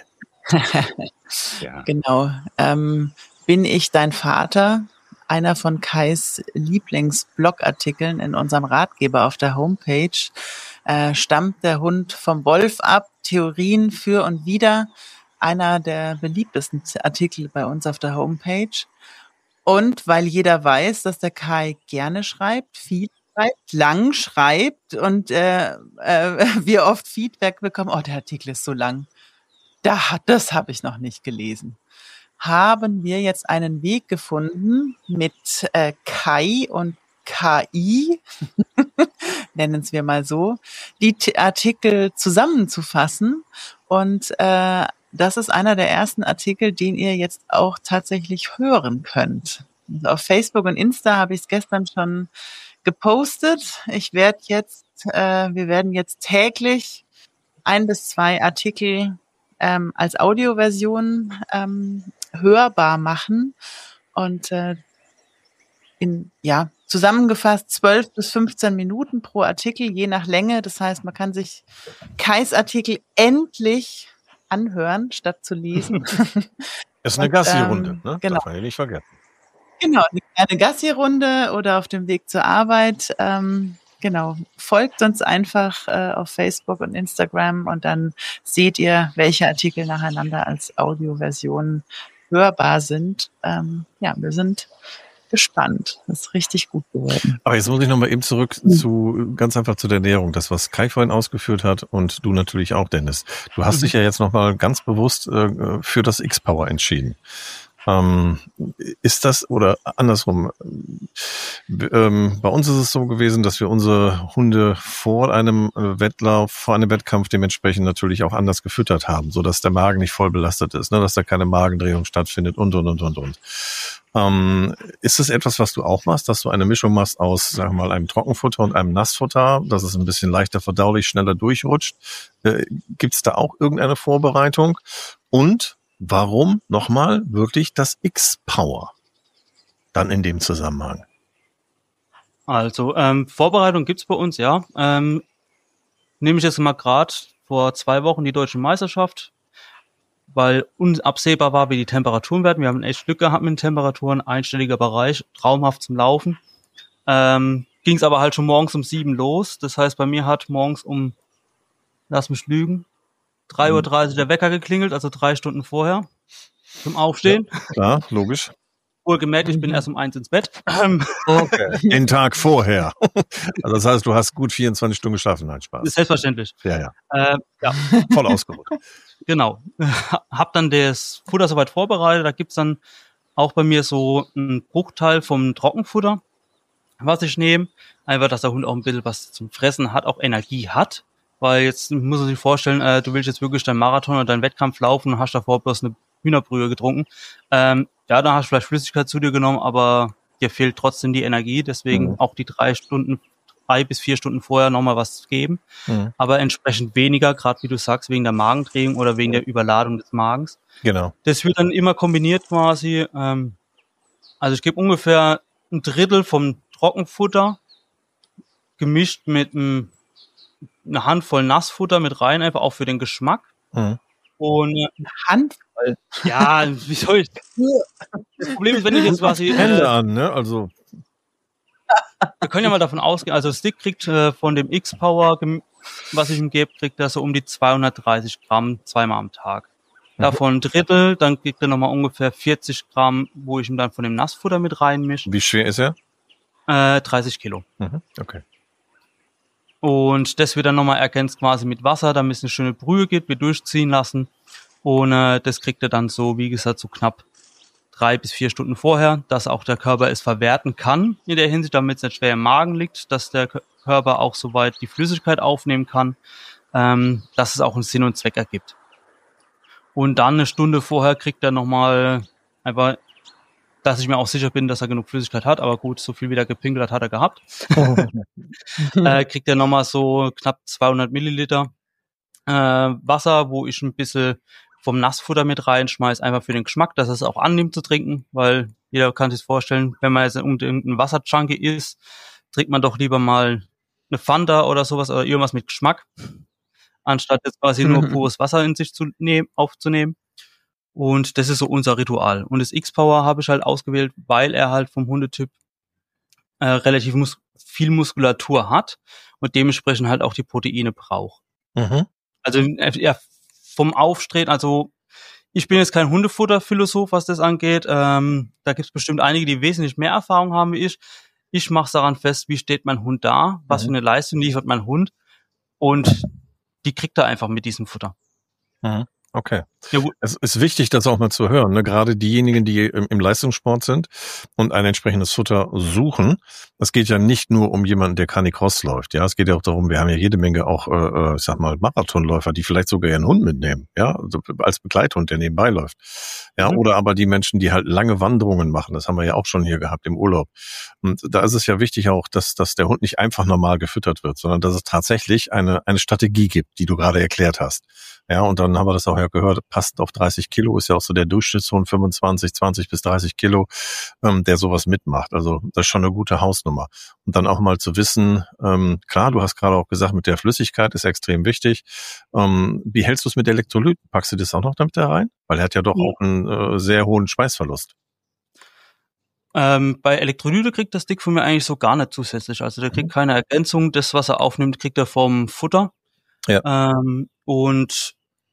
Ja. Genau. Ähm, bin ich dein Vater? Einer von Kais Lieblingsblogartikeln in unserem Ratgeber auf der Homepage. Äh, stammt der Hund vom Wolf ab? Theorien für und wider. Einer der beliebtesten Artikel bei uns auf der Homepage. Und weil jeder weiß, dass der Kai gerne schreibt, viel schreibt, lang schreibt und äh, äh, wir oft Feedback bekommen, oh, der Artikel ist so lang. Da, hat- das habe ich noch nicht gelesen. Haben wir jetzt einen Weg gefunden mit äh, Kai und K I, nennen es wir mal so, die T- Artikel zusammenzufassen. Und äh, das ist einer der ersten Artikel, den ihr jetzt auch tatsächlich hören könnt. Also auf Facebook und Insta habe ich es gestern schon gepostet. Ich werde jetzt, äh, wir werden jetzt täglich ein bis zwei Artikel ähm, als Audioversion ähm, hörbar machen und äh, in, ja, zusammengefasst zwölf bis fünfzehn Minuten pro Artikel, je nach Länge. Das heißt, man kann sich Kais Artikel endlich anhören, statt zu lesen. Das ist eine Und, Gassi-Runde, ähm, ne? genau. Darf man ja nicht vergessen. Genau, eine kleine Gassi-Runde oder auf dem Weg zur Arbeit. Ähm, genau, folgt uns einfach äh, auf Facebook und Instagram und dann seht ihr, welche Artikel nacheinander als Audioversion hörbar sind. Ähm, ja, wir sind gespannt. Das ist richtig gut geworden. Aber jetzt muss ich nochmal eben zurück zu, ganz einfach zu der Ernährung. Das, was Kai vorhin ausgeführt hat und du natürlich auch, Dennis. Du hast Mhm. dich ja jetzt nochmal ganz bewusst äh, für das X-Power entschieden. Ähm, ist das, oder andersrum, ähm, bei uns ist es so gewesen, dass wir unsere Hunde vor einem Wettlauf, vor einem Wettkampf dementsprechend natürlich auch anders gefüttert haben, sodass der Magen nicht voll belastet ist, ne, dass da keine Magendrehung stattfindet und, und, und, und, und. Ähm, ist das etwas, was du auch machst, dass du eine Mischung machst aus, sagen wir mal, einem Trockenfutter und einem Nassfutter, dass es ein bisschen leichter verdaulich, schneller durchrutscht? Äh, Gibt es da auch irgendeine Vorbereitung? Und warum nochmal wirklich das X-Power dann in dem Zusammenhang? Also, ähm, Vorbereitung gibt's bei uns, ja. Ähm, nehme ich jetzt mal gerade vor zwei Wochen die Deutsche Meisterschaft, weil unabsehbar war, wie die Temperaturen werden. Wir haben echt Glück gehabt mit den Temperaturen, einstelliger Bereich, traumhaft zum Laufen. Ähm, ging's aber halt schon morgens um sieben los. Das heißt, bei mir hat morgens um, lass mich lügen, drei Uhr dreißig der Wecker geklingelt, also drei Stunden vorher zum Aufstehen. Ja, klar, logisch. Wohlgemerkt, ich bin erst um eins ins Bett. Okay. Den Tag vorher. Also das heißt, du hast gut vierundzwanzig Stunden geschlafen. Nein, Spaß. Selbstverständlich. Ja, ja. Äh, ja, Voll ausgeruht. genau. Hab dann das Futter soweit vorbereitet. Da gibt's dann auch bei mir so einen Bruchteil vom Trockenfutter, was ich nehme. Einfach, dass der Hund auch ein bisschen was zum Fressen hat, auch Energie hat. Weil jetzt muss man sich vorstellen, äh, du willst jetzt wirklich deinen Marathon oder deinen Wettkampf laufen und hast davor bloß eine Hühnerbrühe getrunken. Ähm, ja, dann hast du vielleicht Flüssigkeit zu dir genommen, aber dir fehlt trotzdem die Energie. Deswegen Mhm. auch die drei Stunden, drei bis vier Stunden vorher nochmal was geben. Mhm. Aber entsprechend weniger, gerade wie du sagst, wegen der Magendrehung oder wegen der Überladung des Magens. Genau. Das wird dann immer kombiniert quasi. Ähm, also ich gebe ungefähr ein Drittel vom Trockenfutter gemischt mit einem eine Handvoll Nassfutter mit rein, einfach auch für den Geschmack. Mhm. Und äh, Handvoll. ja, wie soll ich? Das Problem ist, wenn ich jetzt quasi, Hände äh, an, ne? Also, wir können ja mal davon ausgehen, also Stick kriegt äh, von dem X-Power, gem- was ich ihm gebe, kriegt er so um die zweihundertdreißig Gramm zweimal am Tag. Davon ein Drittel, dann kriegt er nochmal ungefähr vierzig Gramm, wo ich ihm dann von dem Nassfutter mit reinmische. wie schwer ist er? Äh, dreißig Kilo. Mhm. Okay. Und das wird dann nochmal ergänzt quasi mit Wasser, damit es eine schöne Brühe gibt, wir durchziehen lassen. Und äh, das kriegt er dann so, wie gesagt, so knapp drei bis vier Stunden vorher, dass auch der Körper es verwerten kann in der Hinsicht, damit es nicht schwer im Magen liegt, dass der Körper auch soweit die Flüssigkeit aufnehmen kann, ähm, dass es auch einen Sinn und Zweck ergibt. Und dann eine Stunde vorher kriegt er nochmal einfach, dass ich mir auch sicher bin, dass er genug Flüssigkeit hat, aber gut, so viel wie er gepinkelt hat, hat er gehabt. äh, kriegt er nochmal so knapp zweihundert Milliliter äh, Wasser, wo ich ein bisschen vom Nassfutter mit reinschmeiß, einfach für den Geschmack, dass er es auch annimmt zu trinken, weil jeder kann sich vorstellen, wenn man jetzt ein Wasserjunkie ist, trinkt man doch lieber mal eine Fanta oder sowas oder irgendwas mit Geschmack, anstatt jetzt quasi nur pures Wasser in sich zu nehmen, aufzunehmen. Und das ist so unser Ritual. Und das X-Power habe ich halt ausgewählt, weil er halt vom Hundetyp äh, relativ mus- viel Muskulatur hat und dementsprechend halt auch die Proteine braucht. Mhm. Also er vom Aufstreben, also ich bin jetzt kein Hundefutterphilosoph, was das angeht. Ähm, da gibt es bestimmt einige, die wesentlich mehr Erfahrung haben wie ich. Ich mache daran fest, wie steht mein Hund da, was Mhm. für eine Leistung liefert mein Hund und die kriegt er einfach mit diesem Futter. Mhm. Okay. Ja, gut. Es ist wichtig, das auch mal zu hören. Ne? Gerade diejenigen, die im, im Leistungssport sind und ein entsprechendes Futter suchen. Es geht ja nicht nur um jemanden, der Canicross läuft. Ja, es geht ja auch darum, wir haben ja jede Menge auch, äh, ich sag mal, Marathonläufer, die vielleicht sogar ihren Hund mitnehmen. Ja, also als Begleithund, der nebenbei läuft. Ja, Mhm. oder aber die Menschen, die halt lange Wanderungen machen. Das haben wir ja auch schon hier gehabt im Urlaub. Und da ist es ja wichtig auch, dass, dass der Hund nicht einfach normal gefüttert wird, sondern dass es tatsächlich eine, eine Strategie gibt, die du gerade erklärt hast. Ja, und dann haben wir das auch ja gehört, passt auf dreißig Kilo, ist ja auch so der Durchschnittshund, fünfundzwanzig, zwanzig bis dreißig Kilo, ähm, der sowas mitmacht. Also das ist schon eine gute Hausnummer. Und dann auch mal zu wissen, ähm, klar, du hast gerade auch gesagt, mit der Flüssigkeit ist extrem wichtig. Ähm, wie hältst du es mit Elektrolyten? Packst du das auch noch damit da rein? Weil er hat ja doch Ja. auch einen äh, sehr hohen Schweißverlust. Ähm, bei Elektrolyte kriegt das Stick von mir eigentlich so gar nicht zusätzlich. Also der kriegt Mhm. keine Ergänzung. Das, was er aufnimmt, kriegt er vom Futter. Ja. Ähm, und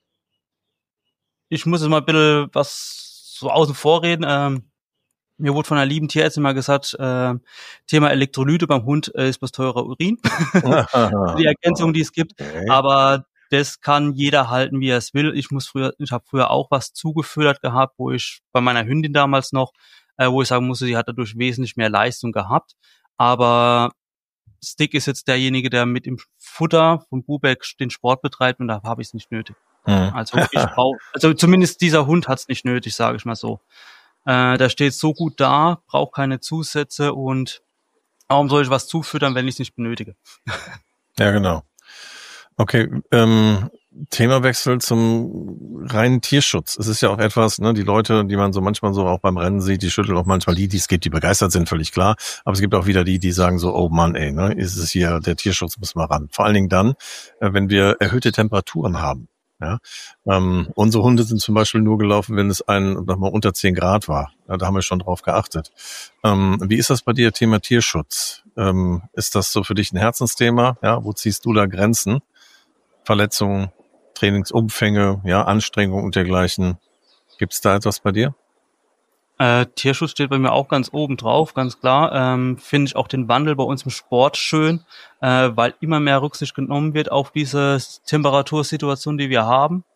ich muss jetzt mal ein bisschen was so außen vor reden. Ähm, mir wurde von einer lieben Tierärztin mal gesagt, äh, Thema Elektrolyte beim Hund äh, ist bloß teurer Urin. Die Ergänzung, die es gibt. Okay. Aber das kann jeder halten, wie er es will. Ich muss früher, ich habe früher auch was zugefüttert gehabt, wo ich bei meiner Hündin damals noch, äh, wo ich sagen musste, sie hat dadurch wesentlich mehr Leistung gehabt. Aber Stick ist jetzt derjenige, der mit dem Futter vom Bubeck den Sport betreibt, und da habe ich es nicht nötig. Mhm. Also ich brauche, also zumindest dieser Hund hat es nicht nötig, sage ich mal so. Äh, der steht so gut da, braucht keine Zusätze, und warum soll ich was zufüttern, wenn ich es nicht benötige? Ja, genau. Okay, ähm, Themawechsel zum reinen Tierschutz. Es ist ja auch etwas, ne, die Leute, die man so manchmal so auch beim Rennen sieht, die schütteln auch manchmal die, die es gibt, die begeistert sind, völlig klar. Aber es gibt auch wieder die, die sagen so, oh Mann, ey, ne, ist es hier, der Tierschutz muss mal ran. Vor allen Dingen dann, äh, wenn wir erhöhte Temperaturen haben. Ja, ähm, unsere Hunde sind zum Beispiel nur gelaufen, wenn es ein, sag mal, unter zehn Grad war. Ja, da haben wir schon drauf geachtet. Ähm, wie ist das bei dir, Thema Tierschutz? Ähm, ist das so für dich ein Herzensthema? Ja, wo ziehst du da Grenzen? Verletzungen, Trainingsumfänge, ja, Anstrengungen und dergleichen. Gibt's da etwas bei dir? Äh, Tierschutz steht bei mir auch ganz oben drauf, ganz klar. Ähm, finde ich auch den Wandel bei uns im Sport schön, äh, weil immer mehr Rücksicht genommen wird auf diese Temperatursituation, die wir haben.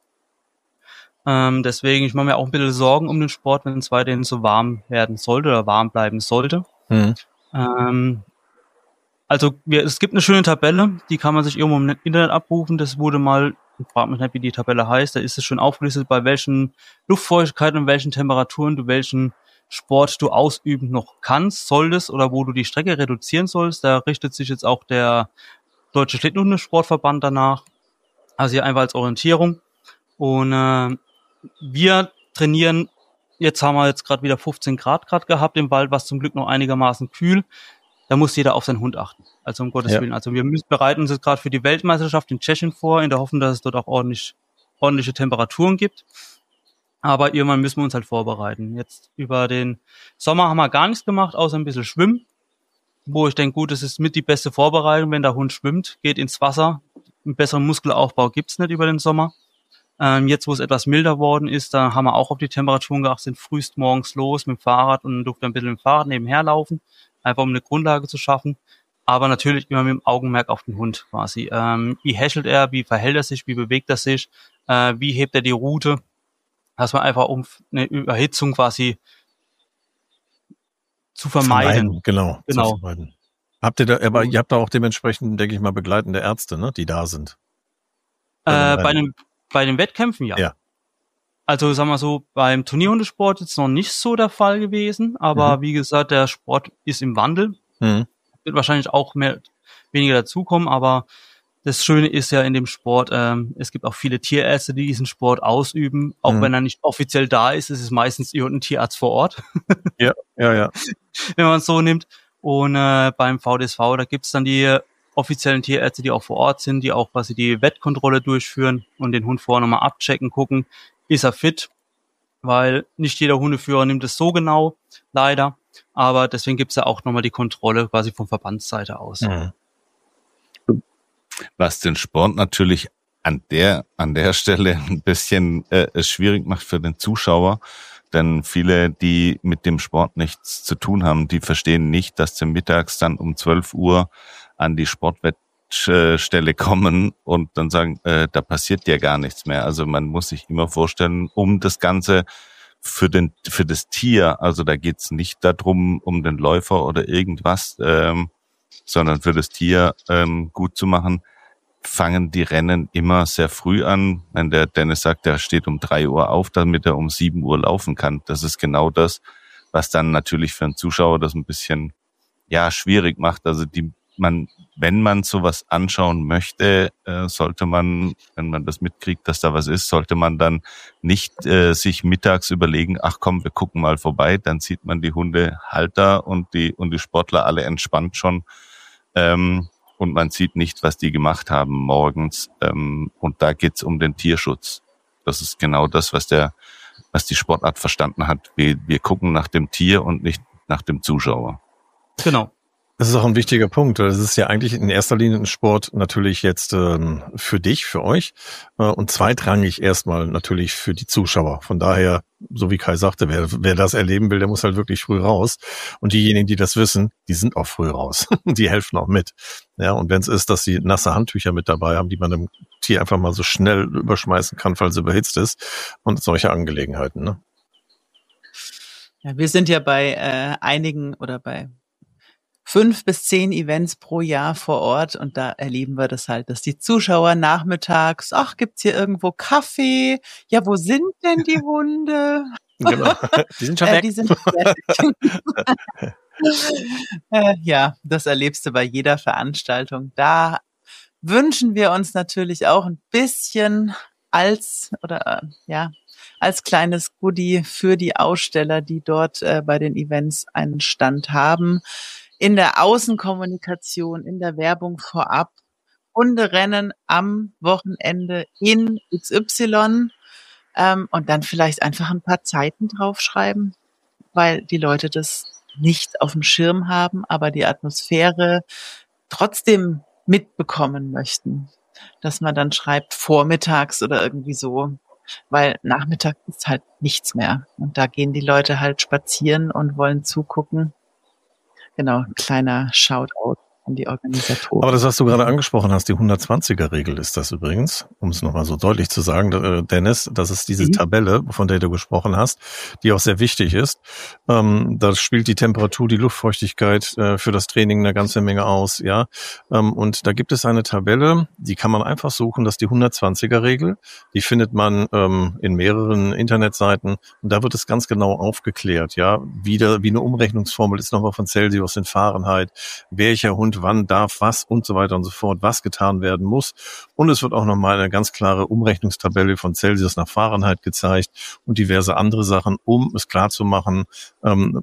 Ähm, deswegen, ich mache mir auch ein bisschen Sorgen um den Sport, wenn es weiterhin so warm werden sollte oder warm bleiben sollte. Mhm. Ähm, also wir, es gibt eine schöne Tabelle, die kann man sich irgendwo im Internet abrufen. Das wurde mal, ich frage mich nicht, wie die Tabelle heißt, da ist es schon aufgelistet, bei welchen Luftfeuchtigkeiten und welchen Temperaturen du welchen Sport du ausüben noch kannst, solltest, oder wo du die Strecke reduzieren sollst. Da richtet sich jetzt auch der Deutsche Schlittenhundesportverband danach. Also hier einfach als Orientierung. Und äh, wir trainieren, jetzt haben wir jetzt gerade wieder fünfzehn Grad Grad gehabt im Wald, was zum Glück noch einigermaßen kühl. Da muss jeder auf seinen Hund achten. Also um Gottes Ja. Willen. Also wir müssen, bereiten uns jetzt gerade für die Weltmeisterschaft in Tschechien vor, in der Hoffnung, dass es dort auch ordentlich, ordentliche Temperaturen gibt. Aber irgendwann müssen wir uns halt vorbereiten. Jetzt über den Sommer haben wir gar nichts gemacht, außer ein bisschen schwimmen. Wo ich denke, gut, das ist mit die beste Vorbereitung, wenn der Hund schwimmt, geht ins Wasser. Einen besseren Muskelaufbau gibt's nicht über den Sommer. Ähm, jetzt, wo es etwas milder worden ist, da haben wir auch auf die Temperaturen geachtet, sind frühst morgens los mit dem Fahrrad und durften ein bisschen mit dem Fahrrad nebenher laufen, einfach um eine Grundlage zu schaffen. Aber natürlich immer mit dem Augenmerk auf den Hund quasi. Ähm, wie häschelt er, wie verhält er sich, wie bewegt er sich, äh, wie hebt er die Route, dass man einfach, um eine Überhitzung quasi zu vermeiden. Vermeiden, genau. Genau. Zu vermeiden. Habt ihr da, aber ihr habt da auch dementsprechend, denke ich mal, begleitende Ärzte, ne, die da sind. Äh, bei den, bei den Wettkämpfen, ja. Ja. Also, sagen wir so, beim Turnierhundesport ist noch nicht so der Fall gewesen, aber Mhm. wie gesagt, der Sport ist im Wandel. Mhm. Wird wahrscheinlich auch mehr, weniger dazukommen, aber das Schöne ist ja in dem Sport, ähm, es gibt auch viele Tierärzte, die diesen Sport ausüben, auch Mhm. wenn er nicht offiziell da ist, ist es meistens irgendein Tierarzt vor Ort, Ja, ja, ja. wenn man es so nimmt. Und äh, beim V D S V, da gibt's dann die offiziellen Tierärzte, die auch vor Ort sind, die auch quasi die Wettkontrolle durchführen und den Hund vorher nochmal abchecken, gucken, ist er fit, weil nicht jeder Hundeführer nimmt es so genau, leider, aber deswegen gibt's ja auch nochmal die Kontrolle quasi von Verbandsseite aus. Mhm. Was den Sport natürlich an der an der Stelle ein bisschen äh, schwierig macht für den Zuschauer, denn viele, die mit dem Sport nichts zu tun haben, die verstehen nicht, dass sie mittags dann um zwölf Uhr an die Sportwettstelle kommen und dann sagen, äh, da passiert ja gar nichts mehr. Also man muss sich immer vorstellen, um das Ganze für den für das Tier, also da geht's nicht darum, um den Läufer oder irgendwas, ähm, sondern für das Tier ähm, gut zu machen, fangen die Rennen immer sehr früh an. Wenn der Dennis sagt, er steht um drei Uhr auf, damit er um sieben Uhr laufen kann. Das ist genau das, was dann natürlich für einen Zuschauer das ein bisschen, ja, schwierig macht. Also die, man wenn man sowas anschauen möchte, äh, sollte man, wenn man das mitkriegt, dass da was ist, sollte man dann nicht äh, sich mittags überlegen, ach komm, wir gucken mal vorbei, dann sieht man die Hundehalter und die und die Sportler alle entspannt schon ähm, und man sieht nicht, was die gemacht haben morgens. Ähm, und da geht's um den Tierschutz. Das ist genau das, was der, was die Sportart verstanden hat. Wir, wir gucken nach dem Tier und nicht nach dem Zuschauer. Genau. Das ist auch ein wichtiger Punkt. Das ist ja eigentlich in erster Linie ein Sport natürlich jetzt ähm, für dich, für euch äh, und zweitrangig erstmal natürlich für die Zuschauer. Von daher, so wie Kai sagte, wer, wer das erleben will, der muss halt wirklich früh raus. Und diejenigen, die das wissen, die sind auch früh raus. Die helfen auch mit. Ja, und wenn es ist, dass sie nasse Handtücher mit dabei haben, die man dem Tier einfach mal so schnell überschmeißen kann, falls es überhitzt ist und solche Angelegenheiten. Ne? Ja, wir sind ja bei äh, einigen oder bei fünf bis zehn Events pro Jahr vor Ort und da erleben wir das halt, dass die Zuschauer nachmittags, ach, gibt's hier irgendwo Kaffee? Ja, wo sind denn die Hunde? Genau. Die sind schon äh, weg. Die sind fertig. äh, ja, das erlebst du bei jeder Veranstaltung. Da wünschen wir uns natürlich auch ein bisschen als oder äh, ja als kleines Goodie für die Aussteller, die dort äh, bei den Events einen Stand haben. In der Außenkommunikation, in der Werbung vorab, Hunderennen am Wochenende in X Y ähm, und dann vielleicht einfach ein paar Zeiten draufschreiben, weil die Leute das nicht auf dem Schirm haben, aber die Atmosphäre trotzdem mitbekommen möchten, dass man dann schreibt vormittags oder irgendwie so, weil Nachmittag ist halt nichts mehr und da gehen die Leute halt spazieren und wollen zugucken. Genau, ein kleiner Shoutout an die Organisatoren. Aber das, was du gerade angesprochen hast, die hundertzwanziger-Regel ist das übrigens, um es nochmal so deutlich zu sagen, äh, Dennis, das ist diese mhm. Tabelle, von der du gesprochen hast, die auch sehr wichtig ist. Ähm, da spielt die Temperatur, die Luftfeuchtigkeit äh, für das Training eine ganze Menge aus, ja. Ähm, und da gibt es eine Tabelle, die kann man einfach suchen, das ist die hundertzwanziger-Regel. Die findet man ähm, in mehreren Internetseiten und da wird es ganz genau aufgeklärt, ja. Wieder wie eine Umrechnungsformel ist nochmal von Celsius in Fahrenheit, welcher Hund wann darf was und so weiter und so fort, was getan werden muss. Und es wird auch nochmal eine ganz klare Umrechnungstabelle von Celsius nach Fahrenheit gezeigt und diverse andere Sachen, um es klar zu machen, ähm,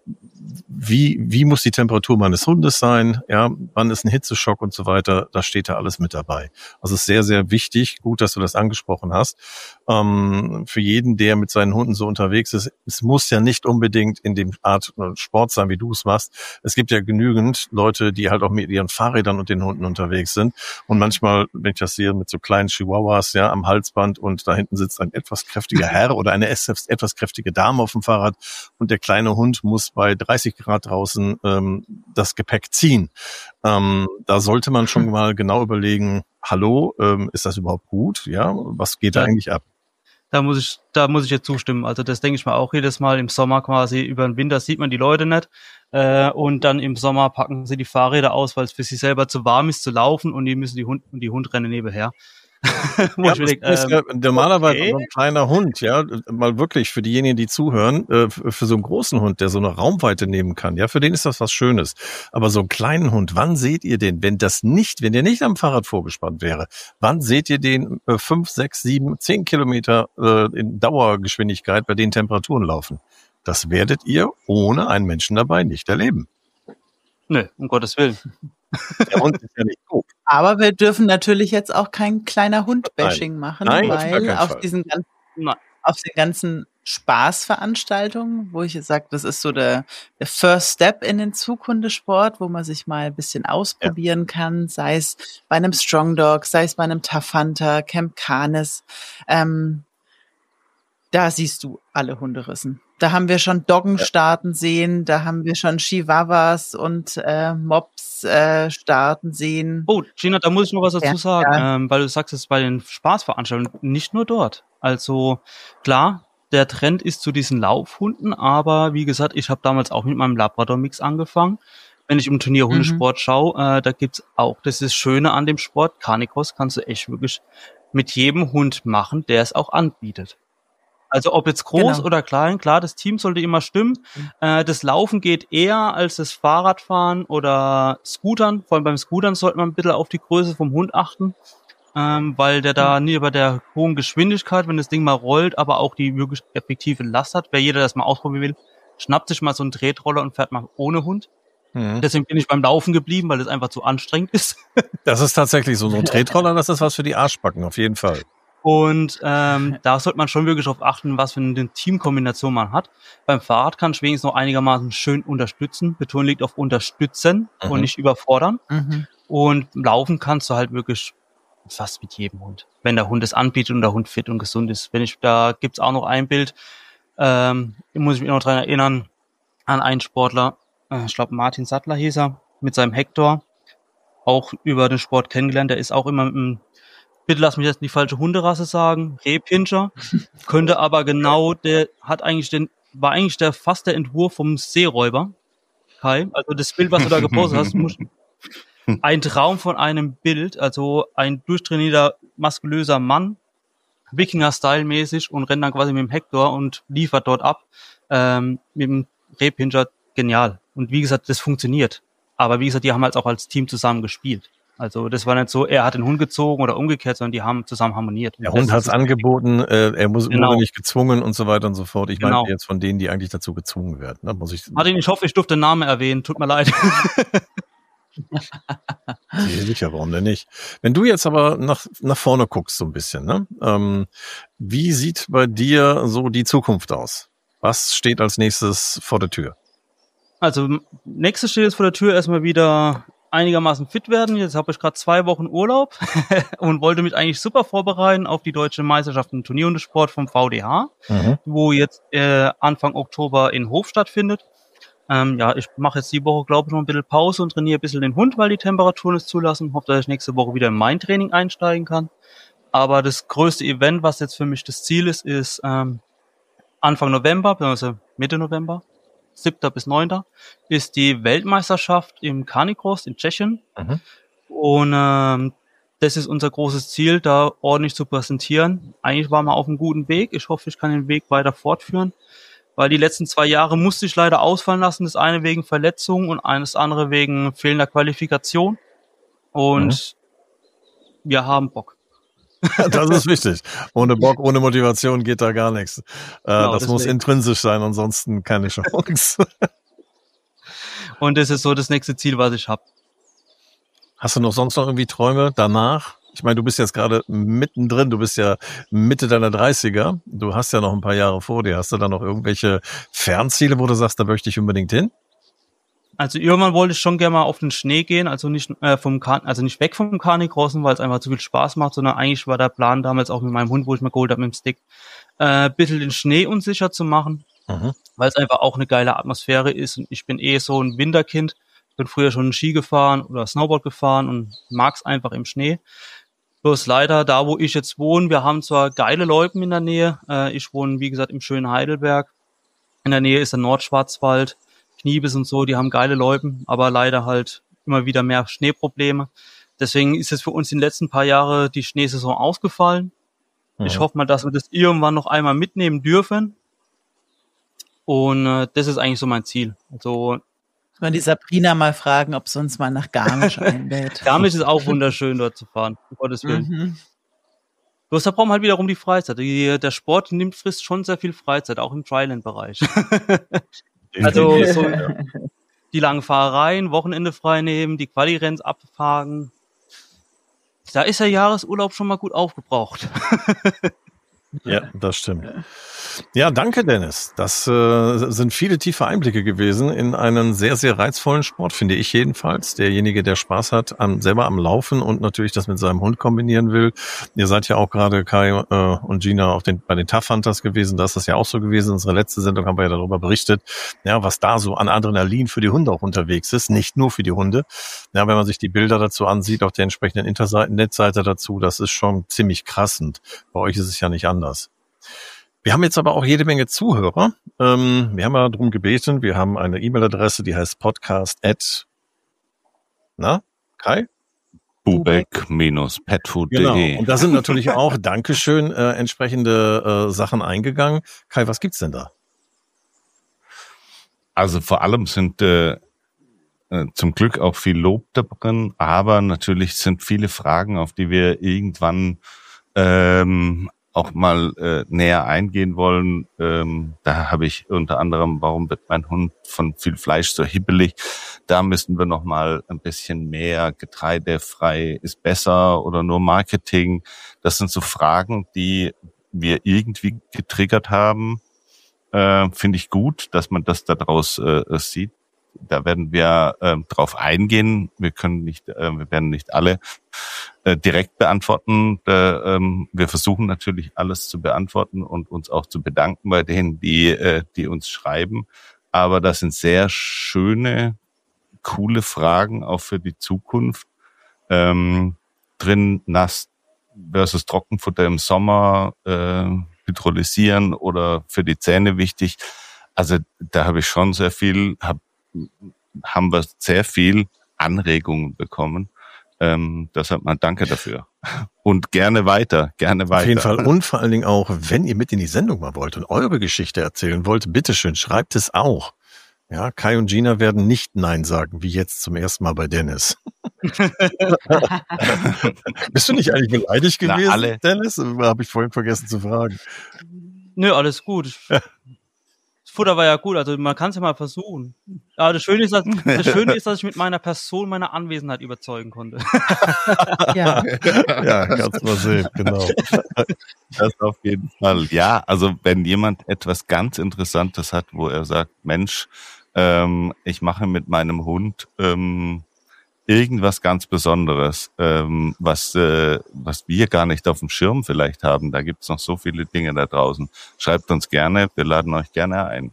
wie wie muss die Temperatur meines Hundes sein, ja, wann ist ein Hitzeschock und so weiter, da steht da alles mit dabei. Also es ist sehr, sehr wichtig, gut, dass du das angesprochen hast. Ähm, für jeden, der mit seinen Hunden so unterwegs ist, es muss ja nicht unbedingt in dem Art Sport sein, wie du es machst. Es gibt ja genügend Leute, die halt auch mit ihren Fahrrädern und den Hunden unterwegs sind. Und manchmal, wenn ich das sehe, mit so kleinen Chihuahuas, ja, am Halsband und da hinten sitzt ein etwas kräftiger Herr oder eine etwas kräftige Dame auf dem Fahrrad und der kleine Hund muss bei dreißig Grad draußen ähm, das Gepäck ziehen. Ähm, da sollte man schon mal genau überlegen, hallo, ähm, ist das überhaupt gut? Ja, was geht da Ja. eigentlich ab? Da muss ich, da muss ich jetzt zustimmen. Also das denke ich mir auch jedes Mal im Sommer quasi. Über den Winter sieht man die Leute nicht. Äh, und dann im Sommer packen sie die Fahrräder aus, weil es für sie selber zu warm ist zu laufen und die müssen die Hund und die Hund rennen nebenher. Ja, das denk, ist ähm, ja normalerweise okay. so ein kleiner Hund, ja, mal wirklich für diejenigen, die zuhören, äh, für so einen großen Hund, der so eine Raumweite nehmen kann, ja, für den ist das was Schönes. Aber so einen kleinen Hund, wann seht ihr den, wenn das nicht, wenn der nicht am Fahrrad vorgespannt wäre, wann seht ihr den äh, fünf, sechs, sieben, zehn Kilometer äh, in Dauergeschwindigkeit bei den Temperaturen laufen? Das werdet ihr ohne einen Menschen dabei nicht erleben. Nö, um Gottes Willen. Der Hund ist ja nicht doof. Aber wir dürfen natürlich jetzt auch kein kleiner Hund-Bashing machen, Nein, auf gar weil keinen auf Fall. diesen ganzen, Nein. auf den ganzen Spaßveranstaltungen, wo ich jetzt sage, das ist so der, der First Step in den Zughundesport, wo man sich mal ein bisschen ausprobieren kann, sei es bei einem Strong Dog, sei es bei einem Tough Hunter, Camp Canis. Ähm, da siehst du alle Hunderissen. Da haben wir schon Doggen starten sehen, da haben wir schon Chihuahuas und äh, Mops äh, starten sehen. Oh, Gina, da muss ich noch was dazu Ja, sagen, ja. ähm, weil du sagst, es ist bei den Spaßveranstaltungen nicht nur dort. Also klar, der Trend ist zu diesen Laufhunden, aber wie gesagt, ich habe damals auch mit meinem Labrador-Mix angefangen. Wenn ich im Turnierhundesport schaue, äh, da gibt's auch, das ist das Schöne an dem Sport, Canicross kannst du echt wirklich mit jedem Hund machen, der es auch anbietet. Also ob jetzt groß Genau. oder klein, klar, das Team sollte immer stimmen. Äh, das Laufen geht eher als das Fahrradfahren oder Scootern. Vor allem beim Scootern sollte man ein bisschen auf die Größe vom Hund achten, ähm, weil der da nie bei der hohen Geschwindigkeit, wenn das Ding mal rollt, aber auch die wirklich effektive Last hat. Wer jeder das mal ausprobieren will, schnappt sich mal so einen Tretroller und fährt mal ohne Hund. Mhm. Deswegen bin ich beim Laufen geblieben, weil das einfach zu anstrengend ist. Das ist tatsächlich so. So ein Tretroller, das ist was für die Arschbacken, auf jeden Fall. Und ähm, da sollte man schon wirklich darauf achten, was für eine Teamkombination man hat. Beim Fahrrad kann ich wenigstens noch einigermaßen schön unterstützen. Betonung liegt auf unterstützen Mhm. und nicht überfordern. Mhm. Und laufen kannst du halt wirklich fast mit jedem Hund, wenn der Hund es anbietet und der Hund fit und gesund ist. Wenn ich, da gibt's auch noch ein Bild, ähm, muss ich mich noch dran erinnern, an einen Sportler, äh, ich glaube Martin Sattler hieß er, mit seinem Hector, auch über den Sport kennengelernt. Der ist auch immer mit einem, bitte lass mich jetzt die falsche Hunderasse sagen, Rehpinscher, könnte aber genau, der hat eigentlich den, war eigentlich der fast der Entwurf vom Seeräuber, Kai. Also das Bild, was du da gepostet hast, muss, ein Traum von einem Bild, also ein durchtrainierter, muskulöser Mann, Wikinger-Style-mäßig und rennt dann quasi mit dem Hector und liefert dort ab, ähm, mit dem Rehpinscher, genial. Und wie gesagt, das funktioniert. Aber wie gesagt, die haben halt auch als Team zusammen gespielt. Also das war nicht so, er hat den Hund gezogen oder umgekehrt, sondern die haben zusammen harmoniert. Der Hund hat es angeboten, äh, er muss, Genau. wurde nicht gezwungen und so weiter und so fort. Ich Genau. meine jetzt von denen, die eigentlich dazu gezwungen werden. Da muss ich Martin, ich hoffe, ich durfte den Namen erwähnen. Tut mir leid. sicher, warum denn nicht? Wenn du jetzt aber nach, nach vorne guckst so ein bisschen, ne? Ähm, wie sieht bei dir so die Zukunft aus? Was steht als nächstes vor der Tür? Also nächstes steht jetzt vor der Tür, erstmal wieder einigermaßen fit werden. Jetzt habe ich gerade zwei Wochen Urlaub und wollte mich eigentlich super vorbereiten auf die deutsche Meisterschaft im Turnierhundesport vom V D H, Mhm. wo jetzt äh, Anfang Oktober in Hof stattfindet. Ähm, ja, ich mache jetzt die Woche, glaube ich, noch ein bisschen Pause und trainiere ein bisschen den Hund, weil die Temperaturen es zulassen. Hoffe, dass ich nächste Woche wieder in mein Training einsteigen kann. Aber das größte Event, was jetzt für mich das Ziel ist, ist ähm, Anfang November, beziehungsweise Mitte November, siebter bis neunter ist die Weltmeisterschaft im Canicross in Tschechien. Mhm. Und ähm, das ist unser großes Ziel, da ordentlich zu präsentieren. Eigentlich waren wir auf einem guten Weg. Ich hoffe, ich kann den Weg weiter fortführen, weil die letzten zwei Jahre musste ich leider ausfallen lassen. Das eine wegen Verletzung und das andere wegen fehlender Qualifikation. Und mhm. wir haben Bock. Das ist wichtig. Ohne Bock, ohne Motivation geht da gar nichts. Äh, Genau, das muss deswegen. intrinsisch sein, ansonsten keine Chance. Und das ist so das nächste Ziel, was ich habe. Hast du noch sonst noch irgendwie Träume danach? Ich meine, du bist jetzt gerade mittendrin, du bist ja Mitte deiner dreißiger. Du hast ja noch ein paar Jahre vor dir. Hast du da noch irgendwelche Fernziele, wo du sagst, da möchte ich unbedingt hin? Also irgendwann wollte ich schon gerne mal auf den Schnee gehen, also nicht äh, vom Kan- also nicht weg vom Canicrossen, weil es einfach zu viel Spaß macht, sondern eigentlich war der Plan damals auch mit meinem Hund, wo ich mir geholt habe mit dem Stick, äh, ein bisschen den Schnee unsicher zu machen, Mhm. weil es einfach auch eine geile Atmosphäre ist und ich bin eh so ein Winterkind. Ich bin früher schon Ski gefahren oder Snowboard gefahren und mag's einfach im Schnee. Bloß leider, da wo ich jetzt wohne, wir haben zwar geile Loipen in der Nähe, äh, ich wohne wie gesagt im schönen Heidelberg, in der Nähe ist der Nordschwarzwald, Kniebis und so, die haben geile Loipen, aber leider halt immer wieder mehr Schneeprobleme. Deswegen ist jetzt für uns in den letzten paar Jahren die Schneesaison ausgefallen. Mhm. Ich hoffe mal, dass wir das irgendwann noch einmal mitnehmen dürfen. Und äh, das ist eigentlich so mein Ziel. Also Muss man die Sabrina mal fragen, ob sie uns mal nach Garmisch einlädt. Garmisch ist auch wunderschön, dort zu fahren, um Gottes Willen. Mhm. Bloß da brauchen wir halt wiederum die Freizeit. Die, der Sport nimmt frisst schon sehr viel Freizeit, auch im Dryland-Bereich. Also so die langen Fahrereien, Wochenende frei nehmen, die Quali-Renns abfahren. Da ist der Jahresurlaub schon mal gut aufgebraucht. Ja, das stimmt. Ja, danke, Dennis. Das äh, sind viele tiefe Einblicke gewesen in einen sehr, sehr reizvollen Sport, finde ich jedenfalls. Derjenige, der Spaß hat, am, selber am Laufen und natürlich das mit seinem Hund kombinieren will. Ihr seid ja auch gerade, Kai äh, und Gina, auf den, bei den Tough Hunters gewesen. Da ist das ja auch so gewesen. Unsere letzte Sendung haben wir ja darüber berichtet, ja, was da so an Adrenalin für die Hunde auch unterwegs ist. Nicht nur für die Hunde. Ja, wenn man sich die Bilder dazu ansieht, auch der entsprechenden Interseiten, Netzseite dazu, das ist schon ziemlich krass. Und bei euch ist es ja nicht anders. Wir haben jetzt aber auch jede Menge Zuhörer. Ähm, wir haben ja darum gebeten, wir haben eine E-Mail-Adresse, die heißt podcast at, na, Kai? bubeck Bindestrich petfood Punkt de. Genau. Und da sind natürlich auch, Dankeschön, äh, entsprechende äh, Sachen eingegangen. Kai, was gibt's denn da? Also vor allem sind äh, zum Glück auch viel Lob drin, aber natürlich sind viele Fragen, auf die wir irgendwann ähm, auch mal äh, näher eingehen wollen. Ähm, da habe ich unter anderem, warum wird mein Hund von viel Fleisch so hibbelig? Da müssen wir noch mal ein bisschen mehr getreidefrei ist besser oder nur Marketing. Das sind so Fragen, die wir irgendwie getriggert haben. Äh, finde ich gut, dass man das daraus äh, sieht. Da werden wir äh, drauf eingehen. Wir können nicht, äh, wir werden nicht alle äh, direkt beantworten. Äh, ähm, wir versuchen natürlich alles zu beantworten und uns auch zu bedanken bei denen, die, äh, die uns schreiben. Aber das sind sehr schöne, coole Fragen auch für die Zukunft. Ähm, drin nass versus Trockenfutter im Sommer, äh, hydrolysieren oder für die Zähne wichtig. Also da habe ich schon sehr viel, hab haben wir sehr viel Anregungen bekommen. Ähm, deshalb mal danke dafür. Und gerne weiter, gerne weiter. Auf jeden Fall. Und vor allen Dingen auch, wenn ihr mit in die Sendung mal wollt und eure Geschichte erzählen wollt, bitteschön, schreibt es auch. Ja, Kai und Gina werden nicht Nein sagen, wie jetzt zum ersten Mal bei Dennis. Bist du nicht eigentlich beleidigt gewesen, Na, alle. Dennis? Habe ich vorhin vergessen zu fragen. Nö, alles gut. Ja. Das Futter war ja gut, also man kann es ja mal versuchen. Aber das Schöne ist, dass, das Schöne ist, dass ich mit meiner Person meine Anwesenheit überzeugen konnte. Ja. Ja, kannst mal sehen, genau. Das auf jeden Fall. Ja, also wenn jemand etwas ganz Interessantes hat, wo er sagt, Mensch, ähm, ich mache mit meinem Hund ähm, irgendwas ganz Besonderes, ähm, was äh, was wir gar nicht auf dem Schirm vielleicht haben. Da gibt's noch so viele Dinge da draußen. Schreibt uns gerne, wir laden euch gerne ein.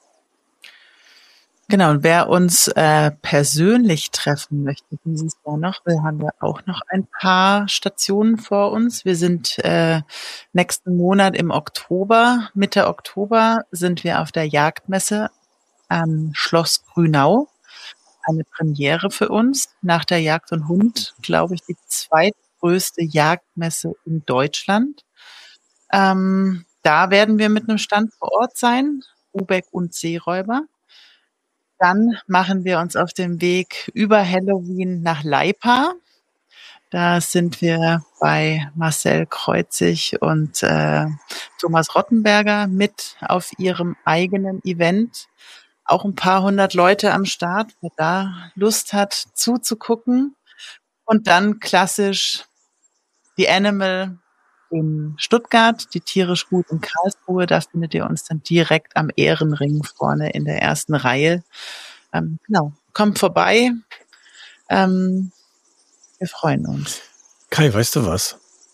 Genau, und wer uns äh, persönlich treffen möchte dieses Jahr noch, wir haben ja auch noch ein paar Stationen vor uns. Wir sind äh, nächsten Monat im Oktober, Mitte Oktober, sind wir auf der Jagdmesse am Schloss Grünau. Eine Premiere für uns. Nach der Jagd und Hund, glaube ich, die zweitgrößte Jagdmesse in Deutschland. Ähm, da werden wir mit einem Stand vor Ort sein, Bubeck und Seeräuber. Dann machen wir uns auf den Weg über Halloween nach Leipa. Da sind wir bei Marcel Kreuzig und äh, Thomas Rottenberger mit auf ihrem eigenen Event. Auch ein paar hundert Leute am Start, wer da Lust hat zuzugucken. Und dann klassisch die Animal in Stuttgart, die tierisch gut in Karlsruhe. Da findet ihr uns dann direkt am Ehrenring vorne in der ersten Reihe. Ähm, genau, kommt vorbei. Ähm, wir freuen uns. Kai, weißt du was?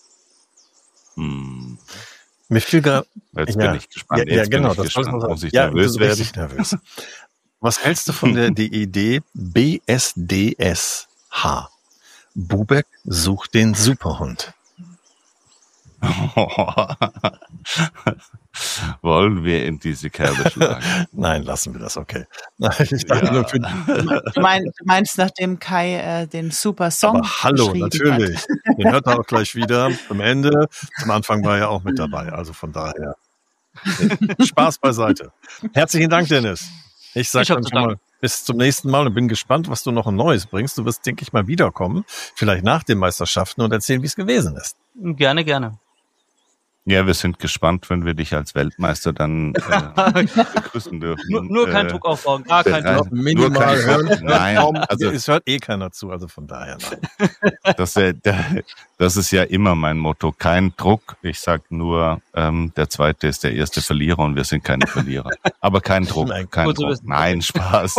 Hm. Mir fiel gerade. Jetzt ja, bin ich gespannt. Ja, ja Jetzt genau. bin ich Das gespannt. muss Muss ich ja, nervös werden? richtig nervös. Was hältst du von der die Idee B S D S H? Bubeck sucht den Superhund. Wollen wir in diese Kerbe schlagen? Nein, lassen wir das, okay. Nein, ich dachte Ja. nur für, Du, mein, du meinst, nachdem Kai äh, den super Song aber hallo, geschrieben natürlich. hat. Den hört er auch gleich wieder am Ende. Zum Anfang war er auch mit dabei, also von daher. Spaß beiseite. Herzlichen Dank, Dennis. Ich sage Ich hab dann zu schon mal danken. bis zum nächsten Mal und bin gespannt, was du noch Neues bringst. Du wirst, denke ich, mal wiederkommen, vielleicht nach den Meisterschaften und erzählen, wie es gewesen ist. Gerne, gerne. Ja, wir sind gespannt, wenn wir dich als Weltmeister dann äh, begrüßen dürfen. Nur, nur kein Äh, Druck aufbauen, gar kein bereit- Druck. Nur Minimal kein hören. Druck. Nein, Kaum, also es hört eh keiner zu, also von daher nein. das, äh, der- das ist ja immer mein Motto. Kein Druck. Ich sag nur, ähm, der Zweite ist der erste Verlierer und wir sind keine Verlierer. Aber kein Druck. Nein, Kein gut zu Druck. wissen. Nein, Spaß.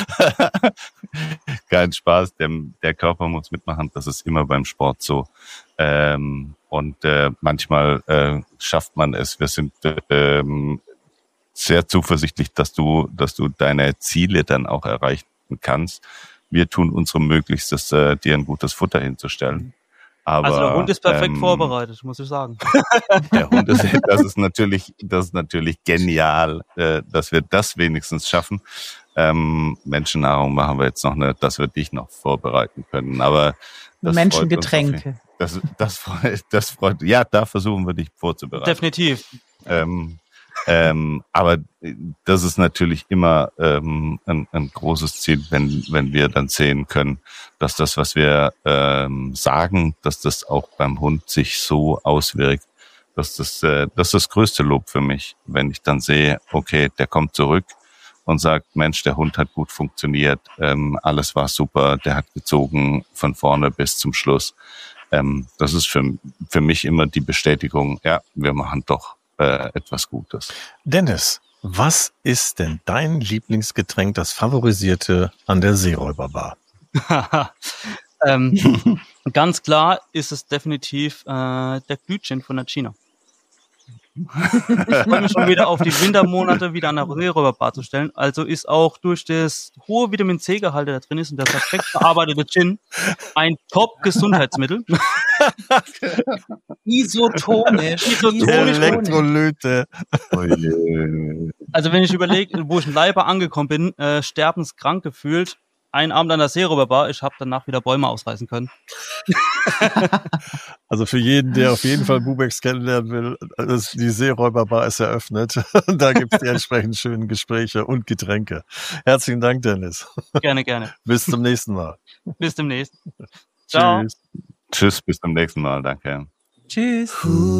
Kein Spaß. Der, der Körper muss mitmachen. Das ist immer beim Sport so. Ähm, und äh, manchmal äh, schafft man es. Wir sind äh, ähm, sehr zuversichtlich, dass du, dass du deine Ziele dann auch erreichen kannst. Wir tun unsere Möglichstes, äh, dir ein gutes Futter hinzustellen. Aber, Also der Hund ist perfekt ähm, vorbereitet, muss ich sagen. Der Hund ist, das ist natürlich, das ist natürlich genial, äh, dass wir das wenigstens schaffen. Ähm, Menschennahrung machen wir jetzt noch nicht, dass wir dich noch vorbereiten können. Aber Das Menschengetränke. Das, das, freut, das freut, ja, da versuchen wir dich vorzubereiten. Definitiv. Ähm, ähm, aber das ist natürlich immer ähm, ein, ein großes Ziel, wenn, wenn wir dann sehen können, dass das, was wir ähm, sagen, dass das auch beim Hund sich so auswirkt. dass das, äh, das ist das größte Lob für mich, wenn ich dann sehe, okay, der kommt zurück und sagt, Mensch, der Hund hat gut funktioniert, ähm, alles war super, der hat gezogen von vorne bis zum Schluss. Ähm, das ist für, für mich immer die Bestätigung, ja, wir machen doch äh, etwas Gutes. Dennis, was ist denn dein Lieblingsgetränk, das favorisierte an der Seeräuberbar? ähm, ganz klar ist es definitiv äh, der Glühwein von der China. Ich freue mich schon wieder auf die Wintermonate wieder an der Seeräuberbar zu stellen. Also ist auch durch das hohe Vitamin C-Gehalt, der da drin ist und der perfekt verarbeitete Gin ein Top-Gesundheitsmittel. Isotonisch. Isotonisch. Elektrolyte. Also wenn ich überlege, wo ich in Leiber angekommen bin, äh, sterbenskrank gefühlt, einen Abend an der Seeräuberbar, ich habe danach wieder Bäume ausreißen können. Also für jeden, der auf jeden Fall Bubex kennenlernen will, ist die Seeräuberbar ist eröffnet. Da gibt es die entsprechend schönen Gespräche und Getränke. Herzlichen Dank, Dennis. Gerne, gerne. Bis zum nächsten Mal. Bis demnächst. Ciao. Tschüss. Tschüss, bis zum nächsten Mal. Danke. Tschüss.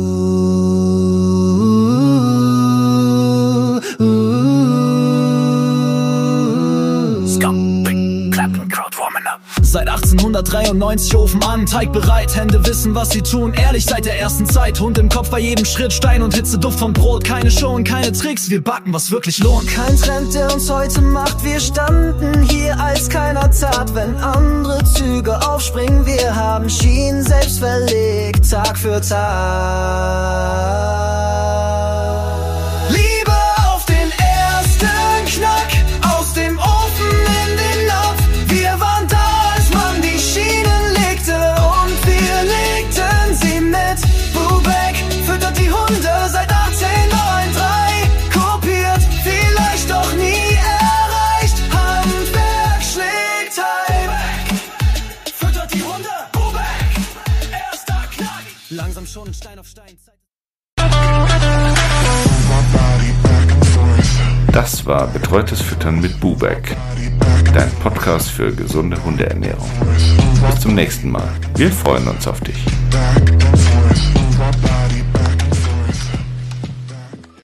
Seit achtzehnhundertdreiundneunzig Ofen an, Teig bereit, Hände wissen, was sie tun. Ehrlich seit der ersten Zeit, Hund im Kopf bei jedem Schritt, Stein und Hitze, Duft von Brot. Keine Show und keine Tricks, wir backen, was wirklich lohnt. Kein Trend, der uns heute macht, wir standen hier, als keiner tat. Wenn andere Züge aufspringen, wir haben Schienen selbst verlegt, Tag für Tag. Liebe auf den ersten Knack, aus dem Ofen in den Napf. Wir waren da, als man die Schienen legte und wir legten sie mit. Bubeck füttert die Hunde seit achtzehnhundertdrei. Kopiert, vielleicht doch nie erreicht. Handwerk schlägt heim. Füttert die Hunde, Bubeck, erster Knack. Langsam schon Stein auf Stein. Das war Betreutes Füttern mit Bubeck, dein Podcast für gesunde Hundeernährung. Bis zum nächsten Mal. Wir freuen uns auf dich.